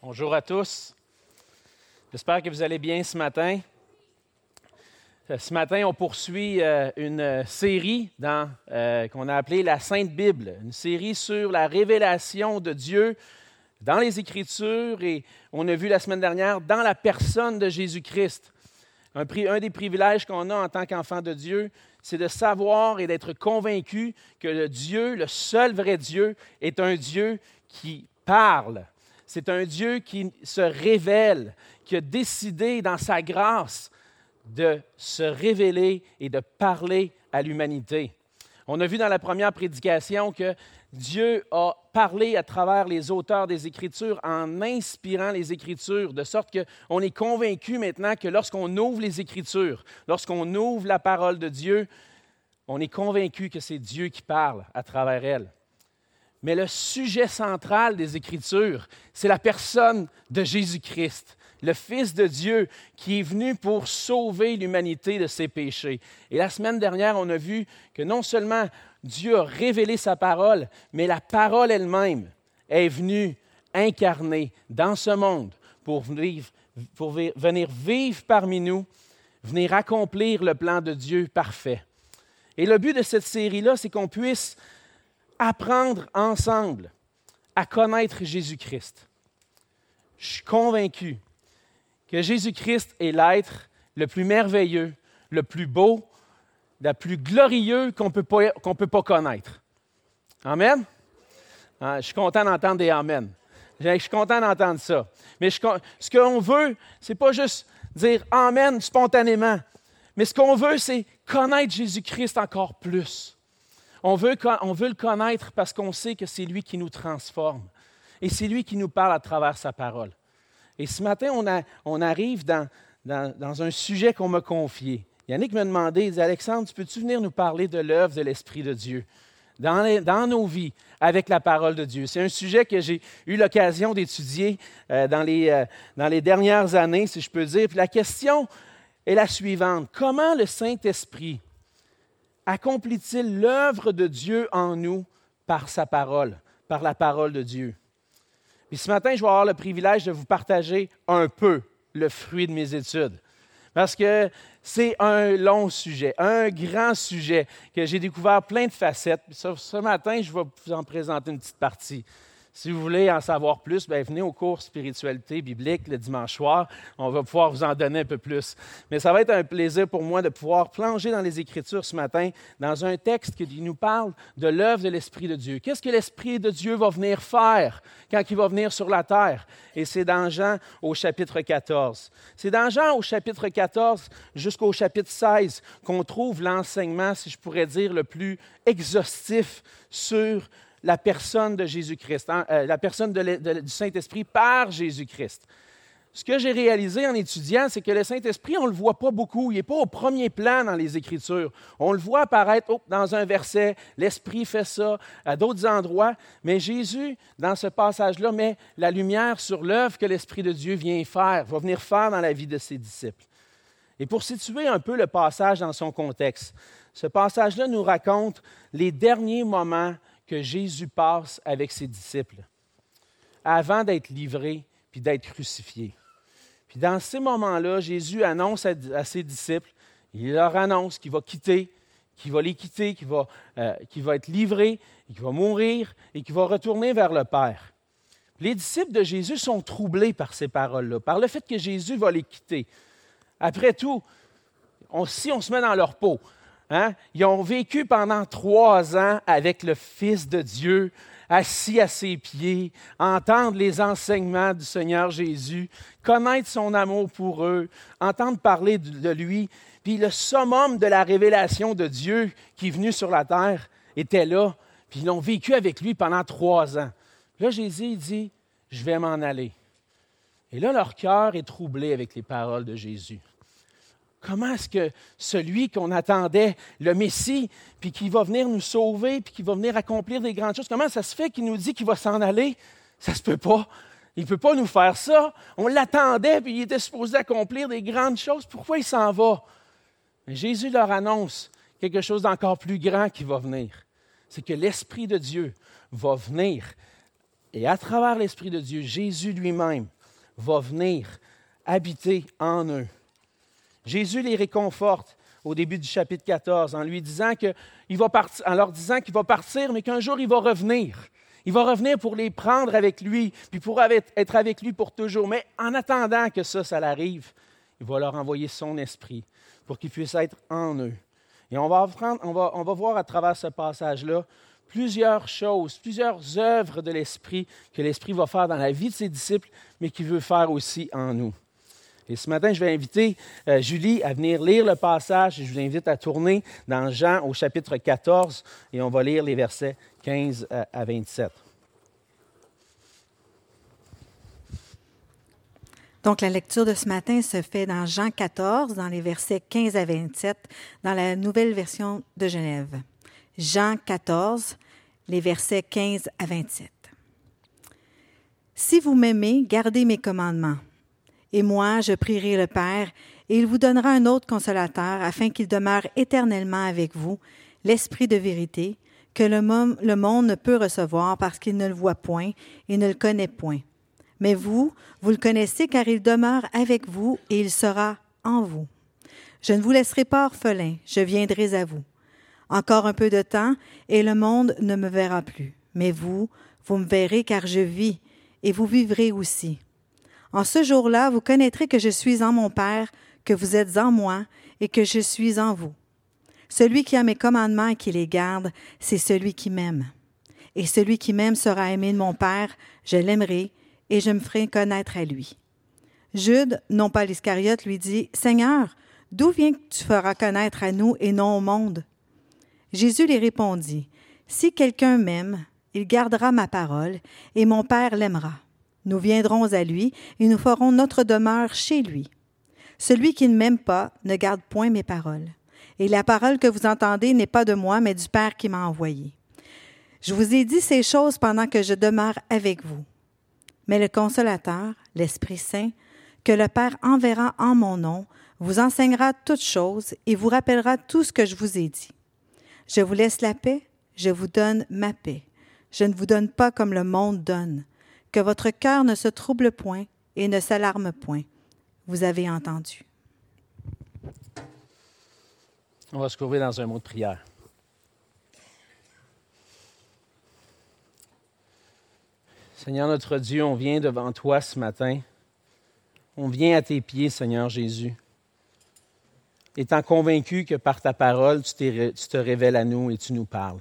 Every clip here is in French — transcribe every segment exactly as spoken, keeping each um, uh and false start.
Bonjour à tous. J'espère que vous allez bien ce matin. Ce matin, on poursuit euh, une série dans, euh, qu'on a appelée la Sainte Bible, une série sur la révélation de Dieu dans les Écritures et on a vu la semaine dernière dans la personne de Jésus-Christ. Un, un des privilèges qu'on a en tant qu'enfant de Dieu, c'est de savoir et d'être convaincu que le Dieu, le seul vrai Dieu, est un Dieu qui parle. C'est un Dieu qui se révèle, qui a décidé dans sa grâce de se révéler et de parler à l'humanité. On a vu dans la première prédication que Dieu a parlé à travers les auteurs des Écritures en inspirant les Écritures, de sorte qu'on est convaincu maintenant que lorsqu'on ouvre les Écritures, lorsqu'on ouvre la parole de Dieu, on est convaincu que c'est Dieu qui parle à travers elle. Mais le sujet central des Écritures, c'est la personne de Jésus-Christ, le Fils de Dieu qui est venu pour sauver l'humanité de ses péchés. Et la semaine dernière, on a vu que non seulement Dieu a révélé sa parole, mais la parole elle-même est venue incarner dans ce monde pour venir, pour venir vivre parmi nous, venir accomplir le plan de Dieu parfait. Et le but de cette série-là, c'est qu'on puisse apprendre ensemble à connaître Jésus-Christ. Je suis convaincu que Jésus-Christ est l'être le plus merveilleux, le plus beau, le plus glorieux qu'on peut pas, qu'on peut pas connaître. Amen? Ah, je suis content d'entendre des amen. Je suis content d'entendre ça. Mais je, ce qu'on veut, c'est pas juste dire amen spontanément, mais ce qu'on veut, c'est connaître Jésus-Christ encore plus. On veut, on veut le connaître parce qu'on sait que c'est lui qui nous transforme. Et c'est lui qui nous parle à travers sa parole. Et ce matin, on, a, on arrive dans, dans, dans un sujet qu'on m'a confié. Yannick m'a demandé, il dit « Alexandre, peux-tu venir nous parler de l'œuvre de l'Esprit de Dieu dans, les, dans nos vies avec la parole de Dieu? » C'est un sujet que j'ai eu l'occasion d'étudier euh, dans, les, euh, dans les dernières années, si je peux dire. Puis la question est la suivante. Comment le Saint-Esprit accomplit-il l'œuvre de Dieu en nous par sa parole, par la parole de Dieu? Puis ce matin, je vais avoir le privilège de vous partager un peu le fruit de mes études. Parce que c'est un long sujet, un grand sujet, que j'ai découvert plein de facettes. Puis ce, ce matin, je vais vous en présenter une petite partie. Si vous voulez en savoir plus, bien, venez au cours Spiritualité biblique le dimanche soir. On va pouvoir vous en donner un peu plus. Mais ça va être un plaisir pour moi de pouvoir plonger dans les Écritures ce matin, dans un texte qui nous parle de l'œuvre de l'Esprit de Dieu. Qu'est-ce que l'Esprit de Dieu va venir faire quand il va venir sur la terre? Et c'est dans Jean au chapitre quatorze. C'est dans Jean au chapitre quatorze jusqu'au chapitre seize qu'on trouve l'enseignement, si je pourrais dire, le plus exhaustif sur la personne de Jésus-Christ, hein, euh, la personne de, de, du Saint-Esprit par Jésus-Christ. Ce que j'ai réalisé en étudiant, c'est que le Saint-Esprit, on ne le voit pas beaucoup. Il n'est pas au premier plan dans les Écritures. On le voit apparaître oh, dans un verset, l'Esprit fait ça, à d'autres endroits. Mais Jésus, dans ce passage-là, met la lumière sur l'œuvre que l'Esprit de Dieu vient faire, va venir faire dans la vie de ses disciples. Et pour situer un peu le passage dans son contexte, ce passage-là nous raconte les derniers moments que Jésus passe avec ses disciples avant d'être livré puis d'être crucifié. Puis dans ces moments-là, Jésus annonce à, à ses disciples, il leur annonce qu'il va quitter, qu'il va les quitter, qu'il va, euh, qu'il va être livré, qu'il va mourir et qu'il va retourner vers le Père. Les disciples de Jésus sont troublés par ces paroles-là, par le fait que Jésus va les quitter. Après tout, on, si on se met dans leur peau, Hein? Ils ont vécu pendant trois ans avec le Fils de Dieu, assis à ses pieds, entendre les enseignements du Seigneur Jésus, connaître son amour pour eux, entendre parler de lui. Puis le summum de la révélation de Dieu qui est venu sur la terre était là. Puis ils l'ont vécu avec lui pendant trois ans. Là, Jésus il dit, « Je vais m'en aller. » Et là, leur cœur est troublé avec les paroles de Jésus. Comment est-ce que celui qu'on attendait, le Messie, puis qui va venir nous sauver, puis qui va venir accomplir des grandes choses, comment ça se fait qu'il nous dit qu'il va s'en aller? Ça ne se peut pas. Il ne peut pas nous faire ça. On l'attendait, puis il était supposé accomplir des grandes choses. Pourquoi il s'en va? Mais Jésus leur annonce quelque chose d'encore plus grand qui va venir. C'est que l'Esprit de Dieu va venir Et à travers l'Esprit de Dieu, Jésus lui-même va venir habiter en eux. Jésus les réconforte au début du chapitre quatorze en, lui disant que, il va partir, en leur disant qu'il va partir, mais qu'un jour il va revenir. Il va revenir pour les prendre avec lui, puis pour être avec lui pour toujours. Mais en attendant que ça, ça l'arrive, il va leur envoyer son esprit pour qu'il puisse être en eux. Et on va, apprendre, on va, on va voir à travers ce passage-là plusieurs choses, plusieurs œuvres de l'Esprit que l'Esprit va faire dans la vie de ses disciples, mais qu'il veut faire aussi en nous. Et ce matin, je vais inviter euh, Julie à venir lire le passage et je vous invite à tourner dans Jean au chapitre quatorze et on va lire les versets quinze à vingt-sept. Donc, la lecture de ce matin se fait dans Jean quatorze, dans les versets quinze à vingt-sept, dans la nouvelle version de Genève. Jean quatorze, les versets quinze à vingt-sept. « Si vous m'aimez, gardez mes commandements. Et moi, je prierai le Père, et il vous donnera un autre consolateur, afin qu'il demeure éternellement avec vous, l'Esprit de vérité, que le monde, le monde ne peut recevoir parce qu'il ne le voit point et ne le connaît point. Mais vous, vous le connaissez car il demeure avec vous et il sera en vous. Je ne vous laisserai pas orphelin, je viendrai à vous. Encore un peu de temps, et le monde ne me verra plus. Mais vous, vous me verrez car je vis, et vous vivrez aussi. En ce jour-là, vous connaîtrez que je suis en mon Père, que vous êtes en moi, et que je suis en vous. Celui qui a mes commandements et qui les garde, c'est celui qui m'aime. Et celui qui m'aime sera aimé de mon Père, je l'aimerai, et je me ferai connaître à lui. Jude, non pas l'Iscariote, lui dit, « Seigneur, d'où vient que tu feras connaître à nous et non au monde? » Jésus lui répondit, « Si quelqu'un m'aime, il gardera ma parole, et mon Père l'aimera. Nous viendrons à lui, et nous ferons notre demeure chez lui. Celui qui ne m'aime pas ne garde point mes paroles. Et la parole que vous entendez n'est pas de moi, mais du Père qui m'a envoyé. Je vous ai dit ces choses pendant que je demeure avec vous. Mais le Consolateur, l'Esprit Saint, que le Père enverra en mon nom, vous enseignera toutes choses et vous rappellera tout ce que je vous ai dit. Je vous laisse la paix, je vous donne ma paix. Je ne vous donne pas comme le monde donne. Que votre cœur ne se trouble point et ne s'alarme point. Vous avez entendu. » On va se couvrir dans un mot de prière. Seigneur notre Dieu, on vient devant toi ce matin. On vient à tes pieds, Seigneur Jésus, étant convaincu que par ta parole, tu, tu te révèles à nous et tu nous parles.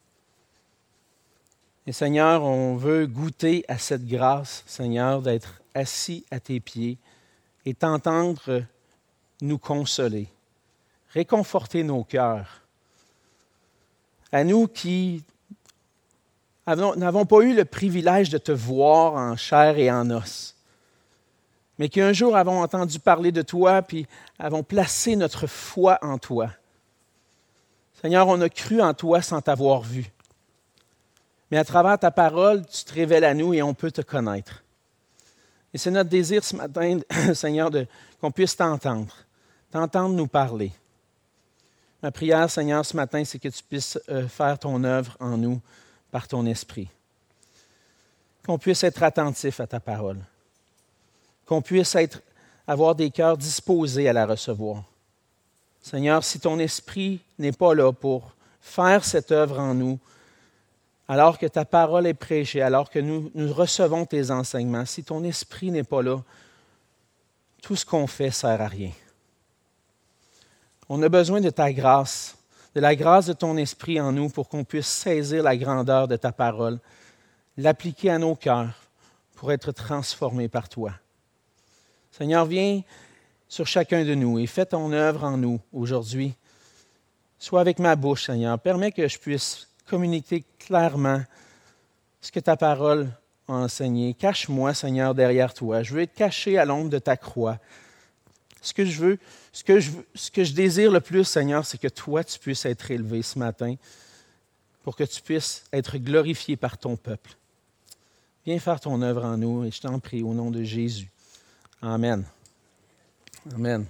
Et Seigneur, on veut goûter à cette grâce, Seigneur, d'être assis à tes pieds et t'entendre nous consoler, réconforter nos cœurs. À nous qui n'avons pas eu le privilège de te voir en chair et en os, mais qui un jour avons entendu parler de toi puis avons placé notre foi en toi. Seigneur, on a cru en toi sans t'avoir vu. Mais à travers ta parole, tu te révèles à nous et on peut te connaître. Et c'est notre désir ce matin, Seigneur, de, qu'on puisse t'entendre, t'entendre nous parler. Ma prière, Seigneur, ce matin, c'est que tu puisses euh, faire ton œuvre en nous par ton esprit. Qu'on puisse être attentif à ta parole. Qu'on puisse être, avoir des cœurs disposés à la recevoir. Seigneur, si ton esprit n'est pas là pour faire cette œuvre en nous, alors que ta parole est prêchée, alors que nous, nous recevons tes enseignements, si ton esprit n'est pas là, tout ce qu'on fait ne sert à rien. On a besoin de ta grâce, de la grâce de ton esprit en nous pour qu'on puisse saisir la grandeur de ta parole, l'appliquer à nos cœurs pour être transformés par toi. Seigneur, viens sur chacun de nous et fais ton œuvre en nous aujourd'hui. Sois avec ma bouche, Seigneur. Permets que je puisse communiquer clairement ce que ta parole a enseigné. Cache-moi, Seigneur, derrière toi. Je veux être caché à l'ombre de ta croix. Ce que je veux, ce que je, ce que je désire le plus, Seigneur, c'est que toi, tu puisses être élevé ce matin pour que tu puisses être glorifié par ton peuple. Viens faire ton œuvre en nous et je t'en prie au nom de Jésus. Amen. Amen.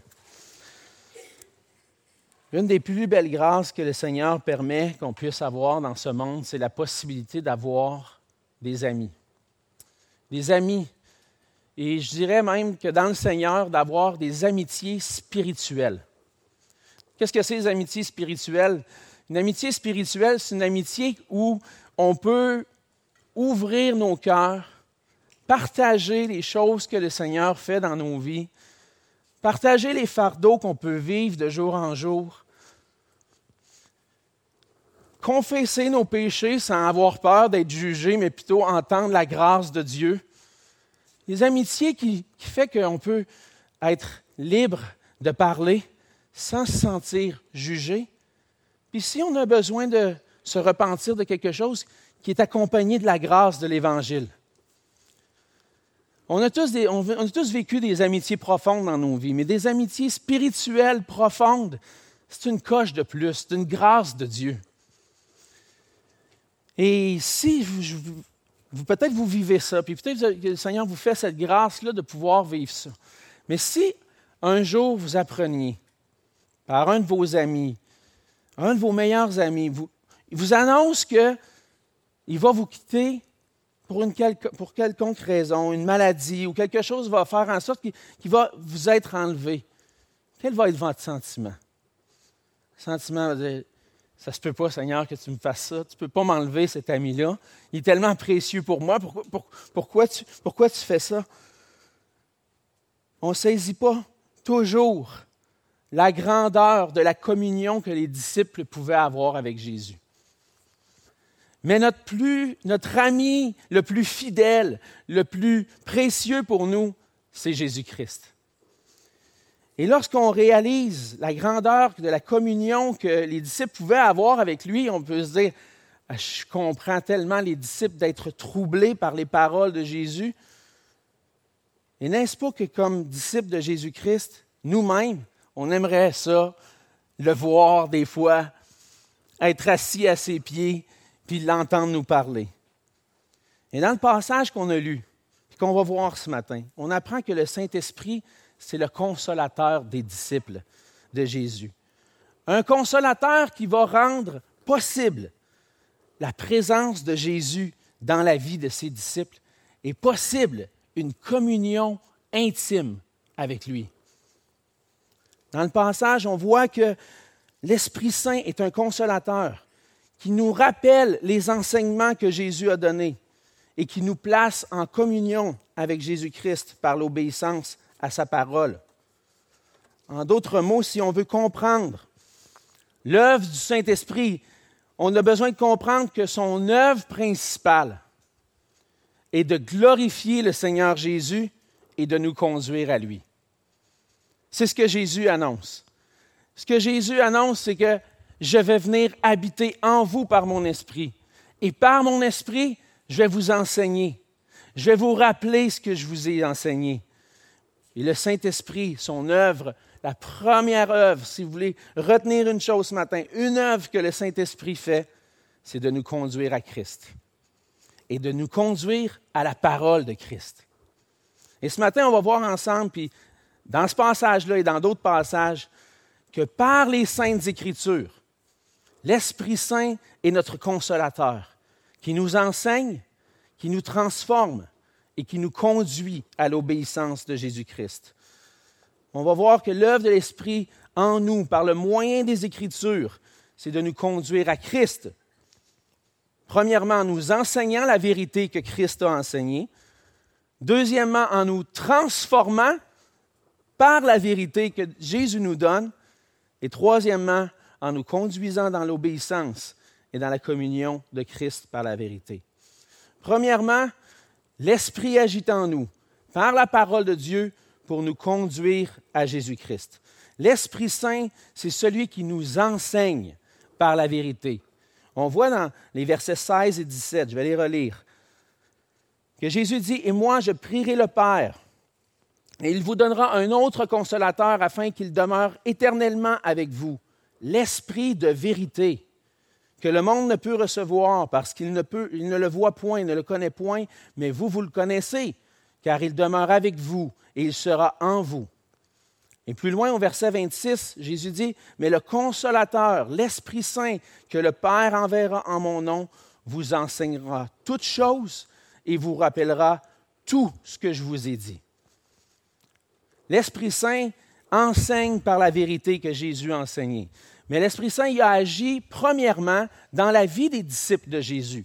L'une des plus belles grâces que le Seigneur permet qu'on puisse avoir dans ce monde, c'est la possibilité d'avoir des amis. des amis. Et je dirais même que dans le Seigneur, d'avoir des amitiés spirituelles. Qu'est-ce que c'est, les amitiés spirituelles? Une amitié spirituelle, c'est une amitié où on peut ouvrir nos cœurs, partager les choses que le Seigneur fait dans nos vies, partager les fardeaux qu'on peut vivre de jour en jour, confesser nos péchés sans avoir peur d'être jugé, mais plutôt entendre la grâce de Dieu. Les amitiés qui, qui font qu'on peut être libre de parler sans se sentir jugé. Puis si on a besoin de se repentir de quelque chose qui est accompagné de la grâce de l'Évangile. On a tous, des, on, on a tous vécu des amitiés profondes dans nos vies, mais des amitiés spirituelles profondes, c'est une coche de plus, c'est une grâce de Dieu. Et si vous, vous, peut-être vous vivez ça, puis peut-être que le Seigneur vous fait cette grâce-là de pouvoir vivre ça. Mais si un jour vous appreniez par un de vos amis, un de vos meilleurs amis, vous, il vous annonce qu'il va vous quitter pour, une quelque, pour quelconque raison, une maladie ou quelque chose va faire en sorte qu'il, qu'il va vous être enlevé. Quel va être votre sentiment? Le sentiment de ça se peut pas, Seigneur, que tu me fasses ça. Tu ne peux pas m'enlever cet ami-là. Il est tellement précieux pour moi. Pourquoi, pour, pourquoi, tu, pourquoi tu fais ça? On ne saisit pas toujours la grandeur de la communion que les disciples pouvaient avoir avec Jésus. Mais notre, plus, notre ami le plus fidèle, le plus précieux pour nous, c'est Jésus-Christ. Et lorsqu'on réalise la grandeur de la communion que les disciples pouvaient avoir avec lui, on peut se dire, ah, je comprends tellement les disciples d'être troublés par les paroles de Jésus. Et n'est-ce pas que comme disciples de Jésus-Christ, nous-mêmes, on aimerait ça, le voir des fois, être assis à ses pieds, puis l'entendre nous parler. Et dans le passage qu'on a lu, puis qu'on va voir ce matin, on apprend que le Saint-Esprit, c'est le consolateur des disciples de Jésus. Un consolateur qui va rendre possible la présence de Jésus dans la vie de ses disciples et possible une communion intime avec lui. Dans le passage, on voit que l'Esprit Saint est un consolateur qui nous rappelle les enseignements que Jésus a donnés et qui nous place en communion avec Jésus-Christ par l'obéissance à sa parole. En d'autres mots, si on veut comprendre l'œuvre du Saint-Esprit, on a besoin de comprendre que son œuvre principale est de glorifier le Seigneur Jésus et de nous conduire à lui. C'est ce que Jésus annonce. Ce que Jésus annonce, c'est que je vais venir habiter en vous par mon esprit. Et par mon esprit, je vais vous enseigner. Je vais vous rappeler ce que je vous ai enseigné. Et le Saint-Esprit, son œuvre, la première œuvre, si vous voulez retenir une chose ce matin, une œuvre que le Saint-Esprit fait, c'est de nous conduire à Christ et de nous conduire à la parole de Christ. Et ce matin, on va voir ensemble, puis dans ce passage-là et dans d'autres passages, que par les Saintes Écritures, l'Esprit Saint est notre consolateur, qui nous enseigne, qui nous transforme et qui nous conduit à l'obéissance de Jésus-Christ. On va voir que l'œuvre de l'Esprit en nous, par le moyen des Écritures, c'est de nous conduire à Christ. Premièrement, en nous enseignant la vérité que Christ a enseignée. Deuxièmement, en nous transformant par la vérité que Jésus nous donne. Et troisièmement, en nous conduisant dans l'obéissance et dans la communion de Christ par la vérité. Premièrement, l'Esprit agit en nous, par la parole de Dieu, pour nous conduire à Jésus-Christ. L'Esprit Saint, c'est celui qui nous enseigne par la vérité. On voit dans les versets seize et dix-sept, je vais les relire, que Jésus dit « Et moi, je prierai le Père, et il vous donnera un autre consolateur afin qu'il demeure éternellement avec vous, l'Esprit de vérité, que le monde ne peut recevoir parce qu'il ne, peut, il ne le voit point, ne le connaît point, mais vous, vous le connaissez, car il demeure avec vous et il sera en vous. » Et plus loin, au verset vingt-six, Jésus dit, « Mais le Consolateur, l'Esprit Saint, que le Père enverra en mon nom, vous enseignera toutes choses et vous rappellera tout ce que je vous ai dit. L'Esprit Saint enseigne par la vérité que Jésus a enseignée. Mais l'Esprit Saint il a agi premièrement dans la vie des disciples de Jésus.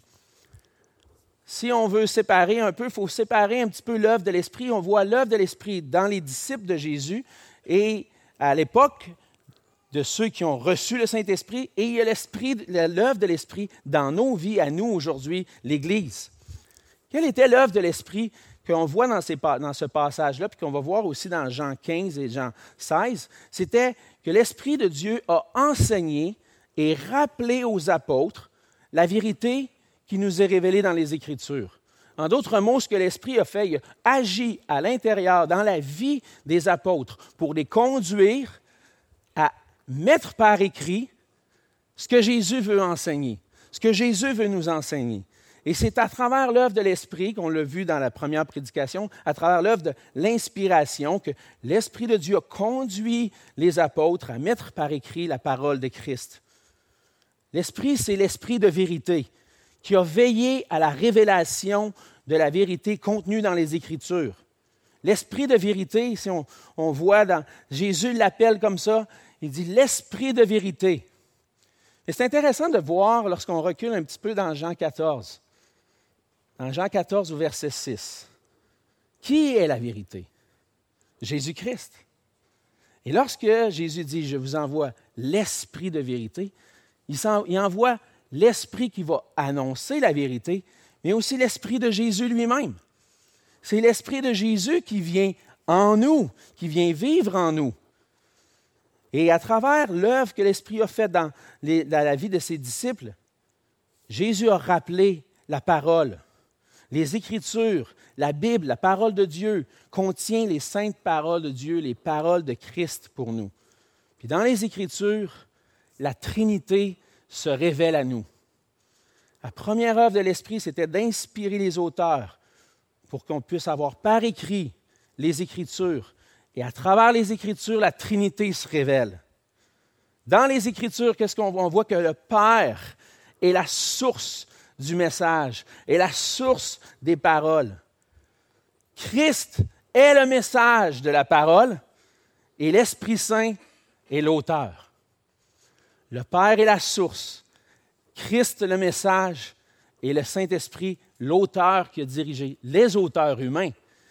Si on veut séparer un peu, il faut séparer un petit peu l'œuvre de l'Esprit. On voit l'œuvre de l'Esprit dans les disciples de Jésus et à l'époque de ceux qui ont reçu le Saint-Esprit, et il y a l'esprit, l'œuvre de l'Esprit dans nos vies, à nous aujourd'hui, l'Église. Quelle était l'œuvre de l'Esprit qu'on voit dans, ces, dans ce passage-là, puis qu'on va voir aussi dans Jean quinze et Jean seize? C'était que l'Esprit de Dieu a enseigné et rappelé aux apôtres la vérité qui nous est révélée dans les Écritures. En d'autres mots, ce que l'Esprit a fait, il a agi à l'intérieur, dans la vie des apôtres, pour les conduire à mettre par écrit ce que Jésus veut enseigner, ce que Jésus veut nous enseigner. Et c'est à travers l'œuvre de l'Esprit, qu'on l'a vu dans la première prédication, à travers l'œuvre de l'inspiration, que l'Esprit de Dieu a conduit les apôtres à mettre par écrit la parole de Christ. L'Esprit, c'est l'Esprit de vérité, qui a veillé à la révélation de la vérité contenue dans les Écritures. L'Esprit de vérité, si on, on voit dans Jésus l'appelle comme ça, il dit l'Esprit de vérité. Et c'est intéressant de voir lorsqu'on recule un petit peu dans Jean quatorze. Dans Jean quatorze au verset six. Qui est la vérité? Jésus-Christ. Et lorsque Jésus dit, je vous envoie l'Esprit de vérité, il, il envoie l'Esprit qui va annoncer la vérité, mais aussi l'Esprit de Jésus lui-même. C'est l'Esprit de Jésus qui vient en nous, qui vient vivre en nous. Et à travers l'œuvre que l'Esprit a faite dans, les, dans la vie de ses disciples, Jésus a rappelé la parole. Les Écritures, la Bible, la parole de Dieu contient les saintes paroles de Dieu, les paroles de Christ pour nous. Puis dans les Écritures, la Trinité se révèle à nous. La première œuvre de l'Esprit, c'était d'inspirer les auteurs pour qu'on puisse avoir par écrit les Écritures. Et à travers les Écritures, la Trinité se révèle. Dans les Écritures, qu'est-ce qu'on voit? On voit que le Père est la source du message, est la source des paroles. Christ est le message de la parole et l'Esprit Saint est l'auteur. Le Père est la source, Christ le message et le Saint-Esprit l'auteur qui a dirigé, les auteurs humains.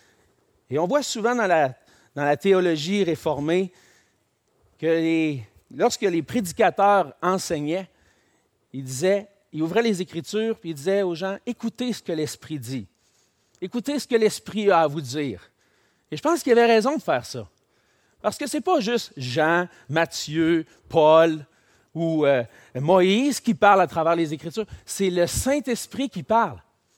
Et on voit souvent dans la, dans la théologie réformée que les, lorsque les prédicateurs enseignaient, ils disaient, ils ouvraient les Écritures puis ils disaient aux gens, écoutez ce que l'Esprit dit. Écoutez ce que l'Esprit a à vous dire. Et je pense qu'il avait raison de faire ça. Parce que ce n'est pas juste Jean, Matthieu, Paul ou euh, Moïse qui parlent à travers les Écritures. C'est le Saint-Esprit qui parle.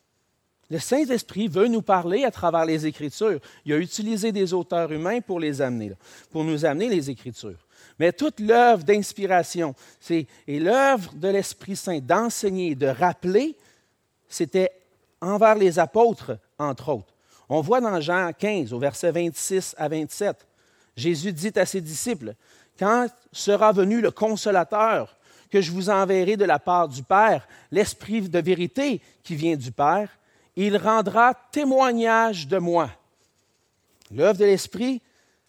Le Saint-Esprit veut nous parler à travers les Écritures. Il a utilisé des auteurs humains pour les amener, là, pour nous amener les Écritures. Mais toute l'œuvre d'inspiration c'est, et l'œuvre de l'Esprit Saint d'enseigner, de rappeler, c'était envers les apôtres, entre autres. On voit dans Jean quinze, au verset vingt-six à vingt-sept, Jésus dit à ses disciples, « Quand sera venu le Consolateur que je vous enverrai de la part du Père, l'Esprit de vérité qui vient du Père, il rendra témoignage de moi. » L'œuvre de l'Esprit,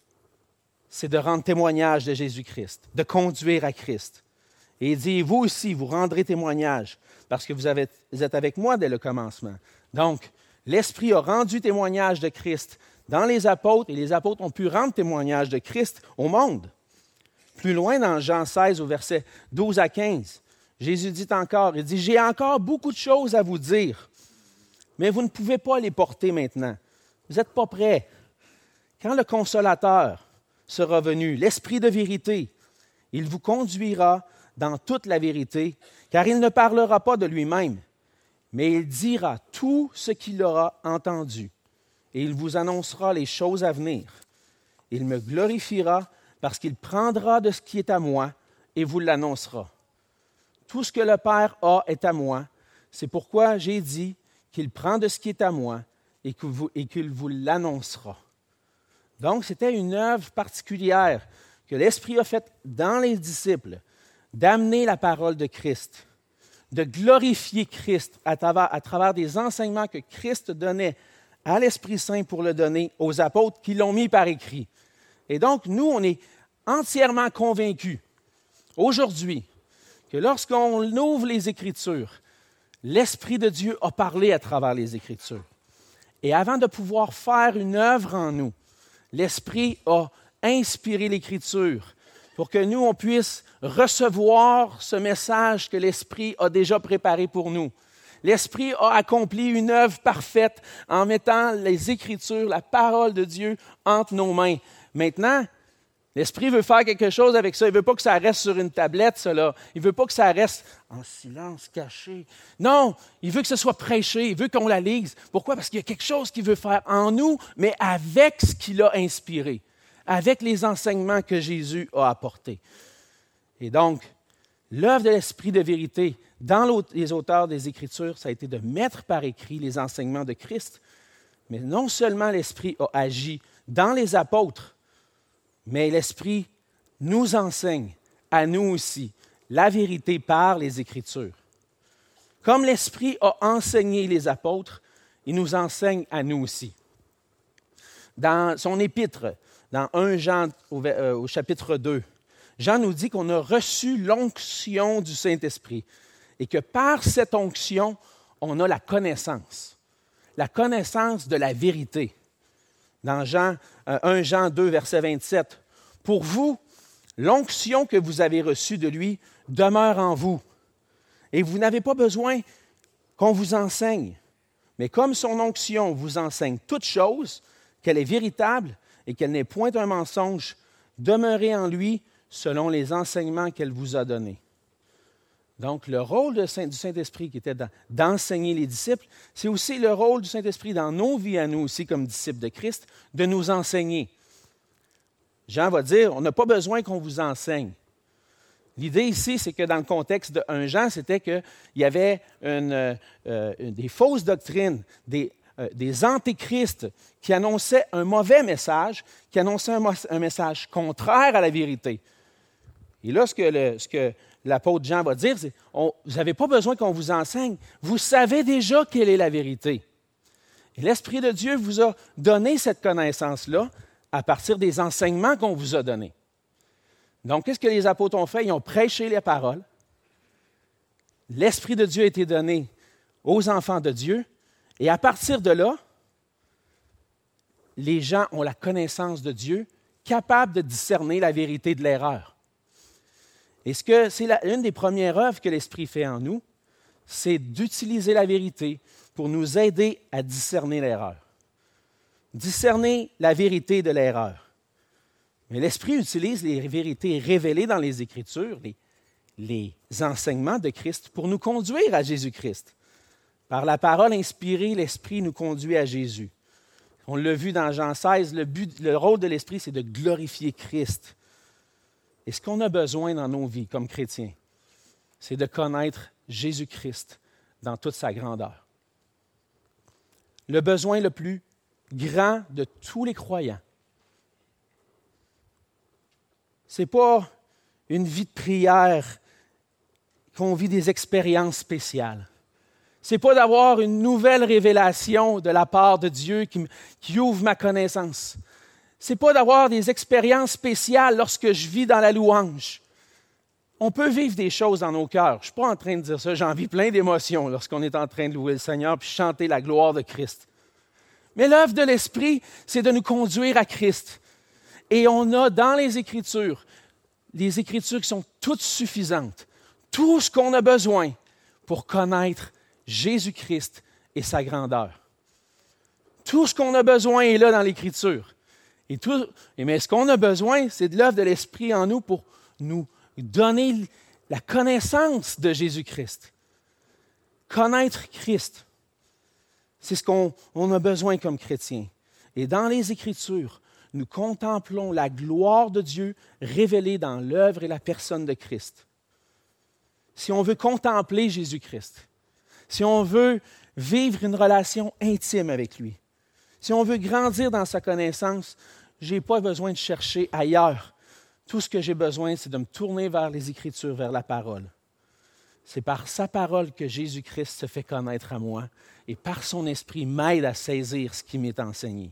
c'est de rendre témoignage de Jésus-Christ, de conduire à Christ. Et il dit, vous aussi, vous rendrez témoignage, parce que vous, avez, vous êtes avec moi dès le commencement. Donc, l'Esprit a rendu témoignage de Christ dans les apôtres, et les apôtres ont pu rendre témoignage de Christ au monde. Plus loin, dans Jean seize, au verset douze à quinze, Jésus dit encore, il dit, « J'ai encore beaucoup de choses à vous dire, mais vous ne pouvez pas les porter maintenant. Vous n'êtes pas prêts. Quand le Consolateur sera venu, l'Esprit de vérité, il vous conduira dans toute la vérité, car il ne parlera pas de lui-même, mais il dira tout ce qu'il aura entendu, et il vous annoncera les choses à venir. Il me glorifiera parce qu'il prendra de ce qui est à moi et vous l'annoncera. Tout ce que le Père a est à moi, c'est pourquoi j'ai dit qu'il prend de ce qui est à moi et qu'il vous, et qu'il vous l'annoncera. » Donc, c'était une œuvre particulière que l'Esprit a faite dans les disciples, d'amener la parole de Christ, de glorifier Christ à travers, à travers des enseignements que Christ donnait à l'Esprit Saint pour le donner aux apôtres qui l'ont mis par écrit. Et donc, nous, on est entièrement convaincus aujourd'hui que lorsqu'on ouvre les Écritures, l'Esprit de Dieu a parlé à travers les Écritures. Et avant de pouvoir faire une œuvre en nous, l'Esprit a inspiré l'Écriture pour que nous, on puisse recevoir ce message que l'Esprit a déjà préparé pour nous. L'Esprit a accompli une œuvre parfaite en mettant les Écritures, la parole de Dieu, entre nos mains. Maintenant, l'Esprit veut faire quelque chose avec ça. Il ne veut pas que ça reste sur une tablette, cela. Il ne veut pas que ça reste en silence, caché. Non, il veut que ce soit prêché. Il veut qu'on la lise. Pourquoi? Parce qu'il y a quelque chose qu'il veut faire en nous, mais avec ce qu'il a inspiré, avec les enseignements que Jésus a apportés. Et donc, l'œuvre de l'Esprit de vérité dans les auteurs des Écritures, ça a été de mettre par écrit les enseignements de Christ. Mais non seulement l'Esprit a agi dans les apôtres, mais l'Esprit nous enseigne, à nous aussi, la vérité par les Écritures. Comme l'Esprit a enseigné les apôtres, il nous enseigne à nous aussi. Dans son épître, dans premier Jean au, euh, au chapitre deux, Jean nous dit qu'on a reçu l'onction du Saint-Esprit et que par cette onction, on a la connaissance, la connaissance de la vérité. Dans Jean, euh, premier Jean deux, verset vingt-sept, « Pour vous, l'onction que vous avez reçue de lui demeure en vous, et vous n'avez pas besoin qu'on vous enseigne. Mais comme son onction vous enseigne toute chose, qu'elle est véritable et qu'elle n'est point un mensonge, demeurez en lui selon les enseignements qu'elle vous a donnés. » Donc, le rôle de Saint, du Saint-Esprit qui était dans, d'enseigner les disciples, c'est aussi le rôle du Saint-Esprit dans nos vies à nous aussi, comme disciples de Christ, de nous enseigner. Jean va dire, on n'a pas besoin qu'on vous enseigne. L'idée ici, c'est que dans le contexte de premier Jean, c'était qu'il y avait une, euh, une, des fausses doctrines, des, euh, des antéchrists qui annonçaient un mauvais message, qui annonçaient un, un message contraire à la vérité. Et là, ce que, le, ce que l'apôtre Jean va dire, c'est on, vous n'avez pas besoin qu'on vous enseigne. Vous savez déjà quelle est la vérité. Et l'Esprit de Dieu vous a donné cette connaissance-là à partir des enseignements qu'on vous a donnés. Donc, qu'est-ce que les apôtres ont fait? Ils ont prêché les paroles. L'Esprit de Dieu a été donné aux enfants de Dieu. Et à partir de là, les gens ont la connaissance de Dieu, capables de discerner la vérité de l'erreur. Et ce que c'est la, une des premières œuvres que l'Esprit fait en nous, c'est d'utiliser la vérité pour nous aider à discerner l'erreur. Discerner la vérité de l'erreur. Mais l'Esprit utilise les vérités révélées dans les Écritures, les, les enseignements de Christ, pour nous conduire à Jésus-Christ. Par la parole inspirée, l'Esprit nous conduit à Jésus. On l'a vu dans Jean seize, le, but, le rôle de l'Esprit, c'est de glorifier Christ. Et ce qu'on a besoin dans nos vies comme chrétiens, c'est de connaître Jésus-Christ dans toute sa grandeur. Le besoin le plus grand de tous les croyants, ce n'est pas une vie de prière qu'on vit des expériences spéciales. Ce n'est pas d'avoir une nouvelle révélation de la part de Dieu qui, qui ouvre ma connaissance. Ce n'est pas d'avoir des expériences spéciales lorsque je vis dans la louange. On peut vivre des choses dans nos cœurs. Je ne suis pas en train de dire ça. J'en vis plein d'émotions lorsqu'on est en train de louer le Seigneur puis chanter la gloire de Christ. Mais l'œuvre de l'Esprit, c'est de nous conduire à Christ. Et on a dans les Écritures, les Écritures qui sont toutes suffisantes, tout ce qu'on a besoin pour connaître Jésus-Christ et sa grandeur. Tout ce qu'on a besoin est là dans l'Écriture. Et tout, mais ce qu'on a besoin, c'est de l'œuvre de l'Esprit en nous pour nous donner la connaissance de Jésus-Christ. Connaître Christ. C'est ce qu'on on a besoin comme chrétiens. Et dans les Écritures, nous contemplons la gloire de Dieu révélée dans l'œuvre et la personne de Christ. Si on veut contempler Jésus-Christ, si on veut vivre une relation intime avec lui, si on veut grandir dans sa connaissance, je n'ai pas besoin de chercher ailleurs. Tout ce que j'ai besoin, c'est de me tourner vers les Écritures, vers la parole. c'est par sa parole que Jésus-Christ se fait connaître à moi et par son esprit m'aide à saisir ce qui m'est enseigné.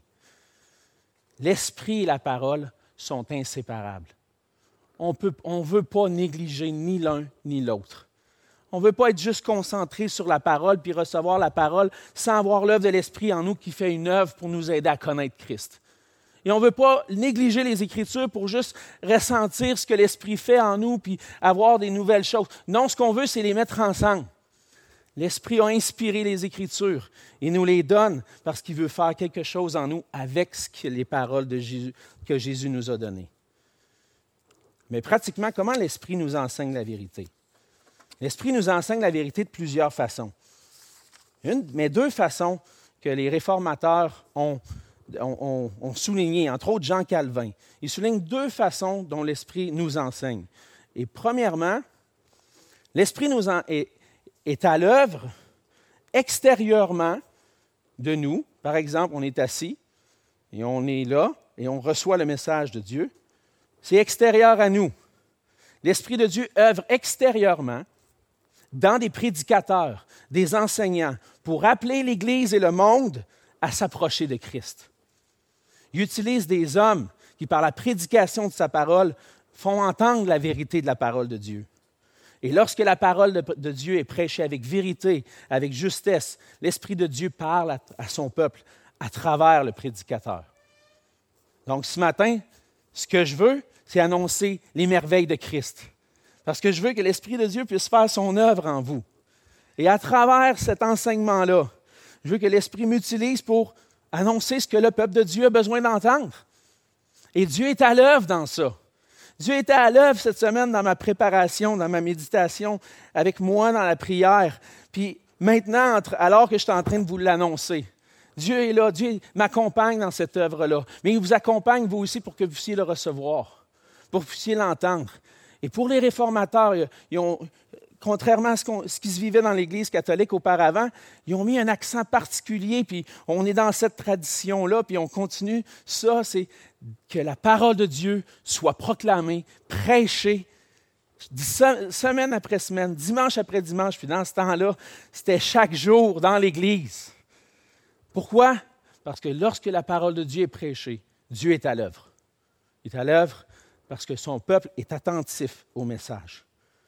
L'esprit et la parole sont inséparables. On peut, on ne veut pas négliger ni l'un ni l'autre. On ne veut pas être juste concentré sur la parole puis recevoir la parole sans avoir l'œuvre de l'Esprit en nous qui fait une œuvre pour nous aider à connaître Christ. Et on ne veut pas négliger les Écritures pour juste ressentir ce que l'Esprit fait en nous puis avoir des nouvelles choses. Non, ce qu'on veut, c'est les mettre ensemble. L'Esprit a inspiré les Écritures et nous les donne parce qu'il veut faire quelque chose en nous avec ce que les paroles de Jésus, que Jésus nous a données. Mais pratiquement, comment l'Esprit nous enseigne la vérité? L'Esprit nous enseigne la vérité de plusieurs façons. Une, mais deux façons que les réformateurs ont, ont, ont, ont soulignées, entre autres Jean Calvin. Ils soulignent deux façons dont l'Esprit nous enseigne. Et premièrement, l'Esprit nous en, est, est à l'œuvre extérieurement de nous. Par exemple, on est assis et on est là et on reçoit le message de Dieu. C'est extérieur à nous. L'Esprit de Dieu œuvre extérieurement dans des prédicateurs, des enseignants, pour appeler l'Église et le monde à s'approcher de Christ. Il utilise des hommes qui, par la prédication de sa parole, font entendre la vérité de la parole de Dieu. Et lorsque la parole de, de Dieu est prêchée avec vérité, avec justesse, l'Esprit de Dieu parle à, à son peuple à travers le prédicateur. Donc ce matin, ce que je veux, c'est annoncer les merveilles de Christ. Parce que je veux que l'Esprit de Dieu puisse faire son œuvre en vous. Et à travers cet enseignement-là, je veux que l'Esprit m'utilise pour annoncer ce que le peuple de Dieu a besoin d'entendre. Et Dieu est à l'œuvre dans ça. Dieu était à l'œuvre cette semaine dans ma préparation, dans ma méditation, avec moi dans la prière. Puis maintenant, alors que je suis en train de vous l'annoncer, Dieu est là, Dieu m'accompagne dans cette œuvre-là. Mais il vous accompagne, vous aussi, pour que vous puissiez le recevoir, pour que vous puissiez l'entendre. Et pour les réformateurs, ils ont, contrairement à ce, qu'on, ce qui se vivait dans l'Église catholique auparavant, ils ont mis un accent particulier, puis on est dans cette tradition-là, puis on continue. Ça, c'est que la parole de Dieu soit proclamée, prêchée, semaine après semaine, dimanche après dimanche. Puis dans ce temps-là, c'était chaque jour dans l'Église. Pourquoi? Parce que lorsque la parole de Dieu est prêchée, Dieu est à l'œuvre. Il est à l'œuvre parce que son peuple est attentif au message.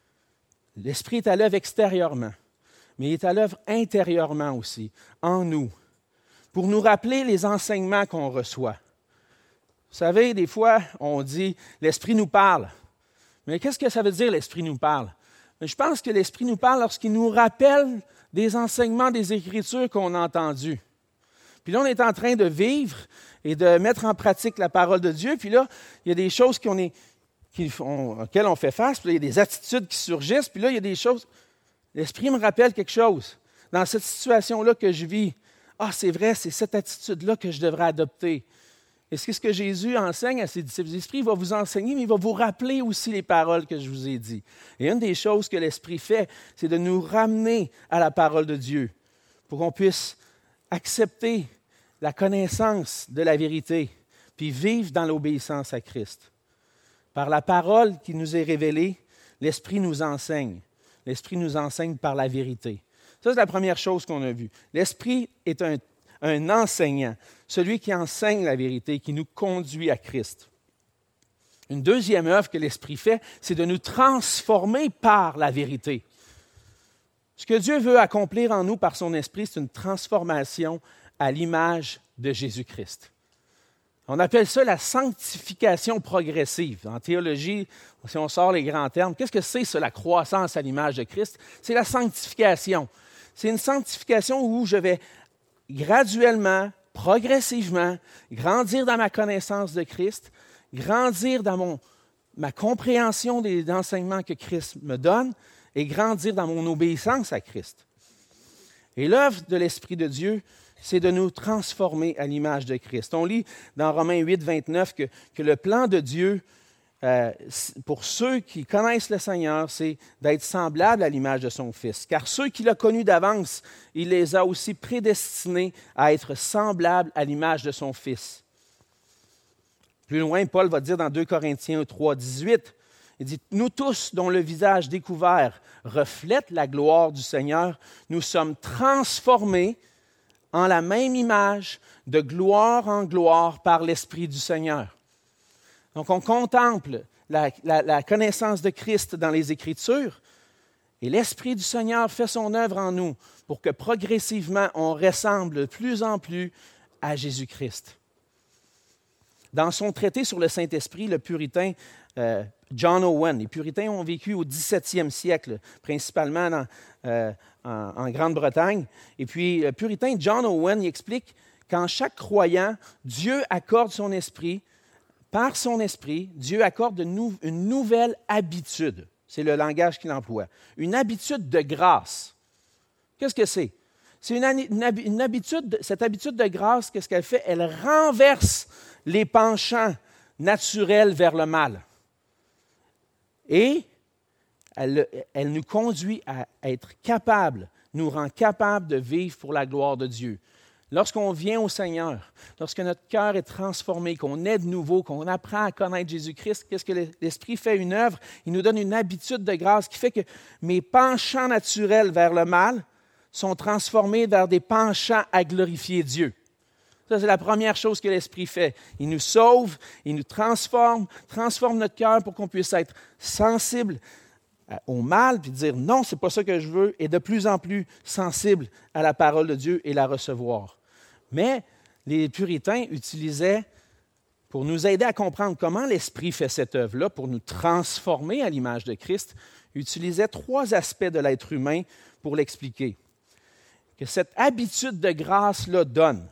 L'Esprit est à l'œuvre extérieurement, mais il est à l'œuvre intérieurement aussi, en nous, pour nous rappeler les enseignements qu'on reçoit. Vous savez, des fois, on dit « l'Esprit nous parle ». Mais qu'est-ce que ça veut dire « l'Esprit nous parle » ? Mais je pense que l'Esprit nous parle lorsqu'il nous rappelle des enseignements des Écritures qu'on a entendus. Puis là, on est en train de vivre et de mettre en pratique la parole de Dieu. Puis là, il y a des choses qu'on est, qui font, auxquelles on fait face. Puis là, il y a des attitudes qui surgissent. Puis là, il y a des choses. L'Esprit me rappelle quelque chose. Dans cette situation-là que je vis, ah, c'est vrai, c'est cette attitude-là que je devrais adopter. Et c'est ce que Jésus enseigne à ses disciples. L'Esprit va vous enseigner, mais il va vous rappeler aussi les paroles que je vous ai dites. Et une des choses que l'Esprit fait, c'est de nous ramener à la parole de Dieu pour qu'on puisse accepter la connaissance de la vérité, puis vivre dans l'obéissance à Christ. Par la parole qui nous est révélée, l'Esprit nous enseigne. L'Esprit nous enseigne par la vérité. Ça, c'est la première chose qu'on a vue. L'Esprit est un, un enseignant, celui qui enseigne la vérité, qui nous conduit à Christ. Une deuxième œuvre que l'Esprit fait, c'est de nous transformer par la vérité. Ce que Dieu veut accomplir en nous par son Esprit, c'est une transformation à l'image de Jésus-Christ. On appelle ça la sanctification progressive. En théologie, si on sort les grands termes, qu'est-ce que c'est ça, la croissance à l'image de Christ? C'est la sanctification. C'est une sanctification où je vais graduellement, progressivement, grandir dans ma connaissance de Christ, grandir dans mon, ma compréhension des enseignements que Christ me donne et grandir dans mon obéissance à Christ. Et l'œuvre de l'Esprit de Dieu, c'est de nous transformer à l'image de Christ. On lit dans Romains huit, vingt-neuf que, que le plan de Dieu, euh, pour ceux qui connaissent le Seigneur, c'est d'être semblables à l'image de son Fils. Car ceux qu'il a connus d'avance, il les a aussi prédestinés à être semblables à l'image de son Fils. Plus loin, Paul va dire dans deux Corinthiens trois, dix-huit, Il dit, nous tous dont le visage découvert reflète la gloire du Seigneur, nous sommes transformés en la même image de gloire en gloire par l'Esprit du Seigneur. Donc on contemple la, la, la connaissance de Christ dans les Écritures et l'Esprit du Seigneur fait son œuvre en nous pour que progressivement on ressemble de plus en plus à Jésus-Christ. Dans son traité sur le Saint-Esprit, le puritain euh, John Owen, les puritains ont vécu au dix-septième siècle, principalement dans, euh, en, en Grande-Bretagne. Et puis, le puritain John Owen il explique qu'en chaque croyant, Dieu accorde son esprit, par son esprit, Dieu accorde une, nou- une nouvelle habitude. C'est le langage qu'il emploie. Une habitude de grâce. Qu'est-ce que c'est? C'est une, une, une habitude, cette habitude de grâce, qu'est-ce qu'elle fait? Elle renverse les penchants naturels vers le mal. Et elle, elle nous conduit à être capables, nous rend capables de vivre pour la gloire de Dieu. Lorsqu'on vient au Seigneur, lorsque notre cœur est transformé, qu'on est de nouveau, qu'on apprend à connaître Jésus-Christ, qu'est-ce que l'Esprit fait une œuvre? Il nous donne une habitude de grâce qui fait que mes penchants naturels vers le mal sont transformés vers des penchants à glorifier Dieu. Ça, c'est la première chose que l'Esprit fait. Il nous sauve, il nous transforme, transforme notre cœur pour qu'on puisse être sensible au mal, puis dire non, ce n'est pas ça que je veux, et de plus en plus sensible à la parole de Dieu et la recevoir. Mais les puritains utilisaient, pour nous aider à comprendre comment l'Esprit fait cette œuvre-là, pour nous transformer à l'image de Christ, utilisaient trois aspects de l'être humain pour l'expliquer. Que cette habitude de grâce-là donne.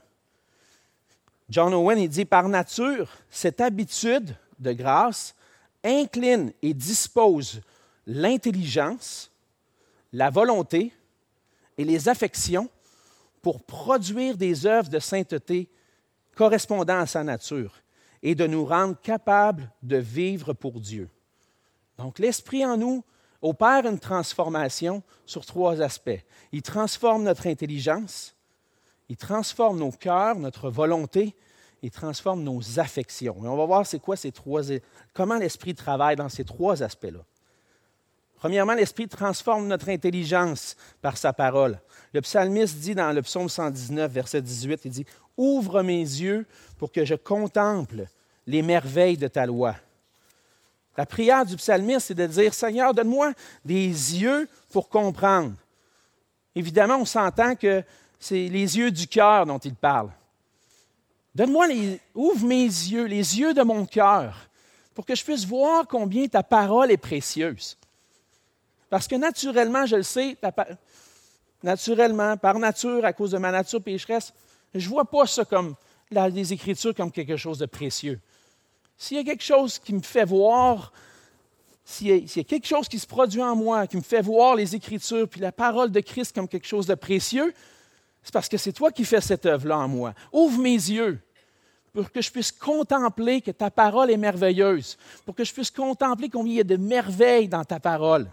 John Owen, il dit, par nature, cette habitude de grâce incline et dispose l'intelligence, la volonté et les affections pour produire des œuvres de sainteté correspondant à sa nature et de nous rendre capables de vivre pour Dieu. Donc, l'Esprit en nous opère une transformation sur trois aspects. Il transforme notre intelligence, il transforme nos cœurs, notre volonté, il transforme nos affections. Et on va voir c'est quoi ces trois, comment l'Esprit travaille dans ces trois aspects-là. Premièrement, l'Esprit transforme notre intelligence par sa parole. Le psalmiste dit dans le psaume cent dix-neuf, verset dix-huit, il dit « Ouvre mes yeux pour que je contemple les merveilles de ta loi. » La prière du psalmiste, c'est de dire « Seigneur, donne-moi des yeux pour comprendre. » Évidemment, on s'entend que c'est les yeux du cœur dont il parle. Donne-moi les, ouvre mes yeux, les yeux de mon cœur, pour que je puisse voir combien ta parole est précieuse. Parce que naturellement, je le sais, ta, naturellement, par nature, à cause de ma nature pécheresse, je ne vois pas ça comme la, les Écritures comme quelque chose de précieux. S'il y a quelque chose qui me fait voir, s'il y, a, s'il y a quelque chose qui se produit en moi, qui me fait voir les Écritures, puis la parole de Christ comme quelque chose de précieux, c'est parce que c'est toi qui fais cette œuvre-là en moi. Ouvre mes yeux pour que je puisse contempler que ta parole est merveilleuse, pour que je puisse contempler combien il y a de merveilles dans ta parole.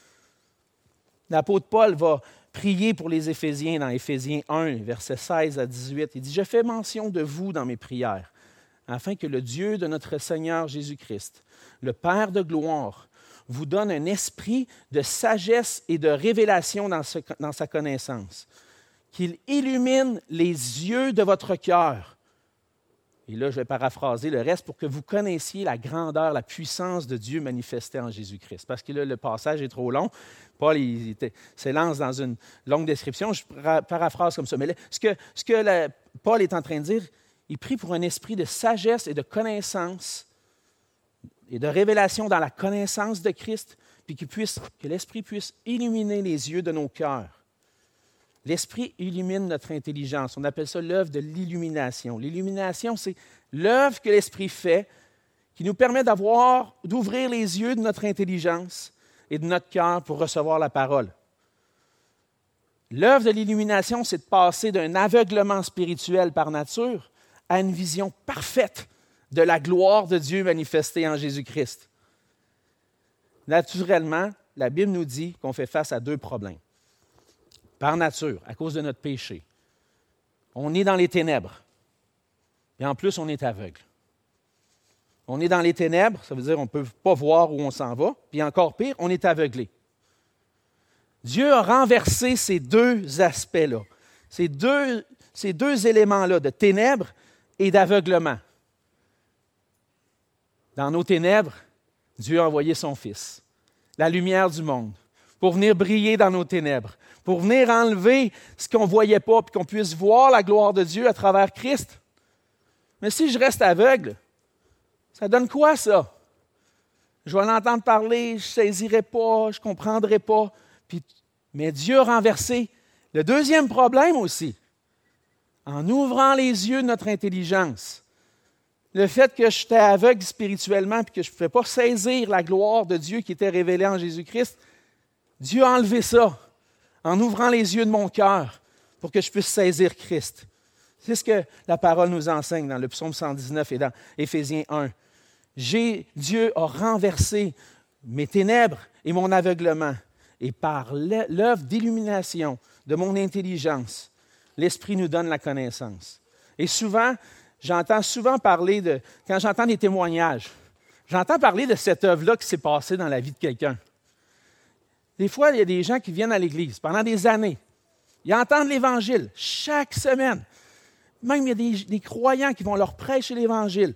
L'apôtre Paul va prier pour les Éphésiens dans Éphésiens un, versets seize à dix-huit. Il dit « Je fais mention de vous dans mes prières, afin que le Dieu de notre Seigneur Jésus-Christ, le Père de gloire, vous donne un esprit de sagesse et de révélation dans, ce, dans sa connaissance, qu'il illumine les yeux de votre cœur. » Et là, je vais paraphraser le reste pour que vous connaissiez la grandeur, la puissance de Dieu manifestée en Jésus-Christ. Parce que là, le passage est trop long. Paul il, il était, s'élance dans une longue description. Je paraphrase comme ça. Mais là, ce que, ce que la, Paul est en train de dire, il prie pour un esprit de sagesse et de connaissance et de révélation dans la connaissance de Christ, puis qu'il puisse, que l'Esprit puisse illuminer les yeux de nos cœurs. L'Esprit illumine notre intelligence. On appelle ça l'œuvre de l'illumination. L'illumination, c'est l'œuvre que l'Esprit fait qui nous permet d'avoir, d'ouvrir les yeux de notre intelligence et de notre cœur pour recevoir la parole. L'œuvre de l'illumination, c'est de passer d'un aveuglement spirituel par nature à une vision parfaite de la gloire de Dieu manifestée en Jésus-Christ. Naturellement, la Bible nous dit qu'on fait face à deux problèmes. Par nature, à cause de notre péché. On est dans les ténèbres. Et en plus, on est aveugle. On est dans les ténèbres, ça veut dire qu'on ne peut pas voir où on s'en va. Puis encore pire, on est aveuglé. Dieu a renversé ces deux aspects-là, ces deux, ces deux éléments-là de ténèbres et d'aveuglement. Dans nos ténèbres, Dieu a envoyé son Fils, la lumière du monde, pour venir briller dans nos ténèbres, pour venir enlever ce qu'on ne voyait pas, puis qu'on puisse voir la gloire de Dieu à travers Christ. Mais si je reste aveugle, ça donne quoi ça? Je vais l'entendre parler, je ne saisirai pas, je ne comprendrai pas. Puis, mais Dieu a renversé le deuxième problème aussi, en ouvrant les yeux de notre intelligence. Le fait que j'étais aveugle spirituellement et que je ne pouvais pas saisir la gloire de Dieu qui était révélée en Jésus-Christ, Dieu a enlevé ça en ouvrant les yeux de mon cœur pour que je puisse saisir Christ. C'est ce que la parole nous enseigne dans le psaume cent dix-neuf et dans Éphésiens un. J'ai, Dieu a renversé mes ténèbres et mon aveuglement. Et par l'œuvre d'illumination de mon intelligence, l'Esprit nous donne la connaissance. Et souvent, j'entends souvent parler de, quand j'entends des témoignages, j'entends parler de cette œuvre-là qui s'est passée dans la vie de quelqu'un. Des fois, il y a des gens qui viennent à l'Église pendant des années. Ils entendent l'Évangile chaque semaine. Même il y a des, des croyants qui vont leur prêcher l'Évangile.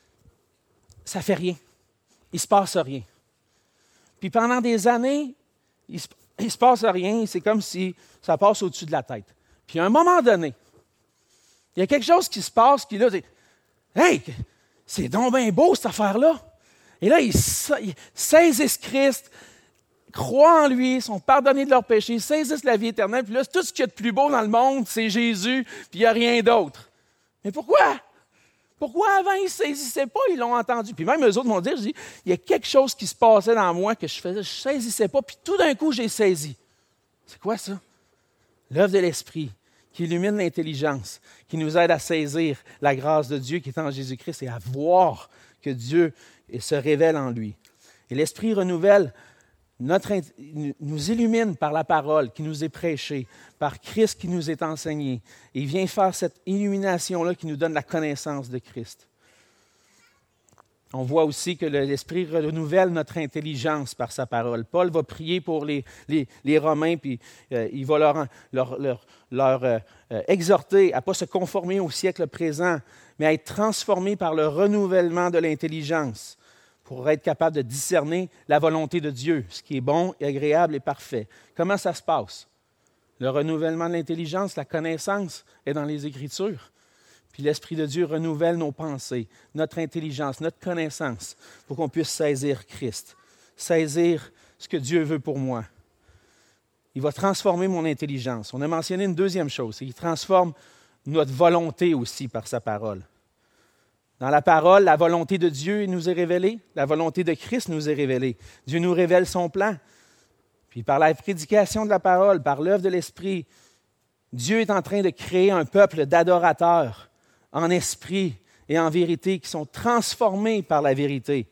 Ça ne fait rien. Il ne se passe rien. Puis pendant des années, il ne se passe rien. C'est comme si ça passe au-dessus de la tête. Puis à un moment donné, il y a quelque chose qui se passe qui là, c'est « Hey, c'est donc bien beau cette affaire-là! » Et là, ils, ils saisissent Christ, croient en lui, sont pardonnés de leurs péchés, saisissent la vie éternelle. Puis là, tout ce qu'il y a de plus beau dans le monde, c'est Jésus, puis il n'y a rien d'autre. Mais pourquoi? Pourquoi avant, ils ne saisissaient pas, ils l'ont entendu? Puis même eux autres m'ont dit, je dis, il y a quelque chose qui se passait dans moi que je faisais, je ne saisissais pas, puis tout d'un coup, j'ai saisi. C'est quoi ça? L'œuvre de l'Esprit qui illumine l'intelligence, qui nous aide à saisir la grâce de Dieu qui est en Jésus-Christ et à voir que Dieu se révèle en lui. Et l'Esprit renouvelle, notre, nous illumine par la parole qui nous est prêchée, par Christ qui nous est enseigné. Et il vient faire cette illumination-là qui nous donne la connaissance de Christ. On voit aussi que l'Esprit renouvelle notre intelligence par sa parole. Paul va prier pour les, les, les Romains, puis euh, il va leur, leur, leur, leur euh, exhorter à ne pas se conformer au siècle présent, mais à être transformés par le renouvellement de l'intelligence pour être capable de discerner la volonté de Dieu, ce qui est bon et agréable et parfait. Comment ça se passe? Le renouvellement de l'intelligence, la connaissance est dans les Écritures. Puis l'Esprit de Dieu renouvelle nos pensées, notre intelligence, notre connaissance, pour qu'on puisse saisir Christ, saisir ce que Dieu veut pour moi. Il va transformer mon intelligence. On a mentionné une deuxième chose, c'est qu'il transforme notre volonté aussi par sa parole. Dans la parole, la volonté de Dieu nous est révélée, la volonté de Christ nous est révélée. Dieu nous révèle son plan. Puis par la prédication de la parole, par l'œuvre de l'Esprit, Dieu est en train de créer un peuple d'adorateurs en esprit et en vérité qui sont transformés par la vérité.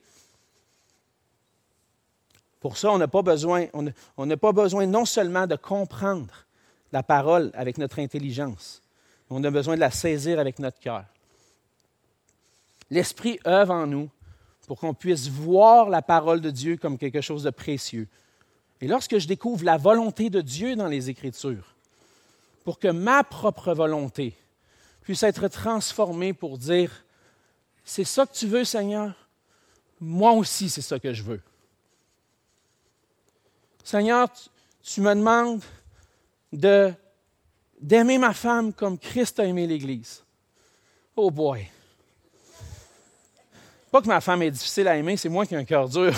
Pour ça, on n'a pas besoin, on n'a pas besoin non seulement de comprendre la parole avec notre intelligence, mais on a besoin de la saisir avec notre cœur. L'Esprit œuvre en nous pour qu'on puisse voir la parole de Dieu comme quelque chose de précieux. Et lorsque je découvre la volonté de Dieu dans les Écritures, pour que ma propre volonté puisse être transformée pour dire « C'est ça que tu veux, Seigneur? Moi aussi, c'est ça que je veux. » Seigneur, tu, tu me demandes de, d'aimer ma femme comme Christ a aimé l'Église. Oh boy! Pas que ma femme est difficile à aimer, c'est moi qui ai un cœur dur.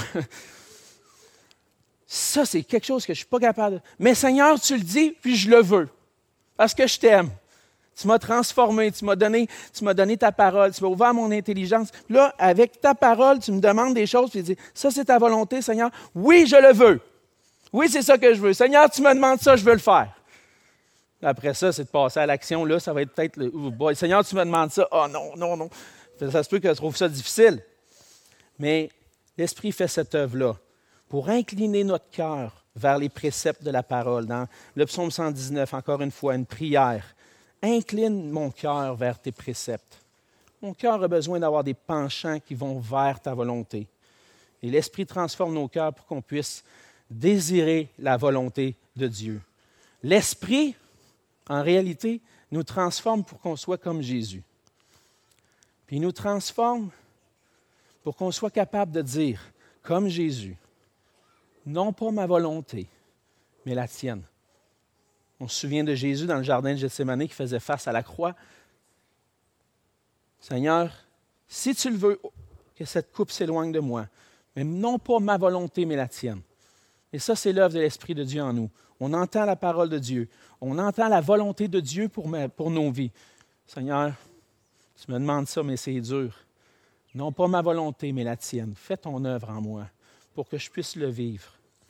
Ça, c'est quelque chose que je ne suis pas capable de... Mais Seigneur, tu le dis, puis je le veux. Parce que je t'aime. Tu m'as transformé, tu m'as donné, tu m'as donné ta parole, tu m'as ouvert mon intelligence. Puis là, avec ta parole, tu me demandes des choses, puis tu dis, ça c'est ta volonté, Seigneur. Oui, je le veux. Oui, c'est ça que je veux. Seigneur, tu me demandes ça, je veux le faire. Après ça, c'est de passer à l'action. Là, ça va être peut-être, le, oh boy, Seigneur, tu me demandes ça. Oh non, non, non. Ça se peut que je trouve ça difficile. Mais l'Esprit fait cette œuvre-là pour incliner notre cœur vers les préceptes de la parole. Dans le psaume cent dix-neuf, encore une fois, une prière. Incline mon cœur vers tes préceptes. mon cœur a besoin d'avoir des penchants qui vont vers ta volonté. Et l'Esprit transforme nos cœurs pour qu'on puisse désirer la volonté de Dieu. L'Esprit, en réalité, nous transforme pour qu'on soit comme Jésus. Puis il nous transforme pour qu'on soit capable de dire, comme Jésus, non pas ma volonté, mais la tienne. On se souvient de Jésus dans le jardin de Gethsémani qui faisait face à la croix. Seigneur, si tu le veux, que cette coupe s'éloigne de moi, mais non pas ma volonté, mais la tienne. Et ça, c'est l'œuvre de l'Esprit de Dieu en nous. On entend la parole de Dieu. On entend la volonté de Dieu pour, ma, pour nos vies. Seigneur, tu me demandes ça, mais c'est dur. Non pas ma volonté, mais la tienne. Fais ton œuvre en moi pour que je puisse le vivre.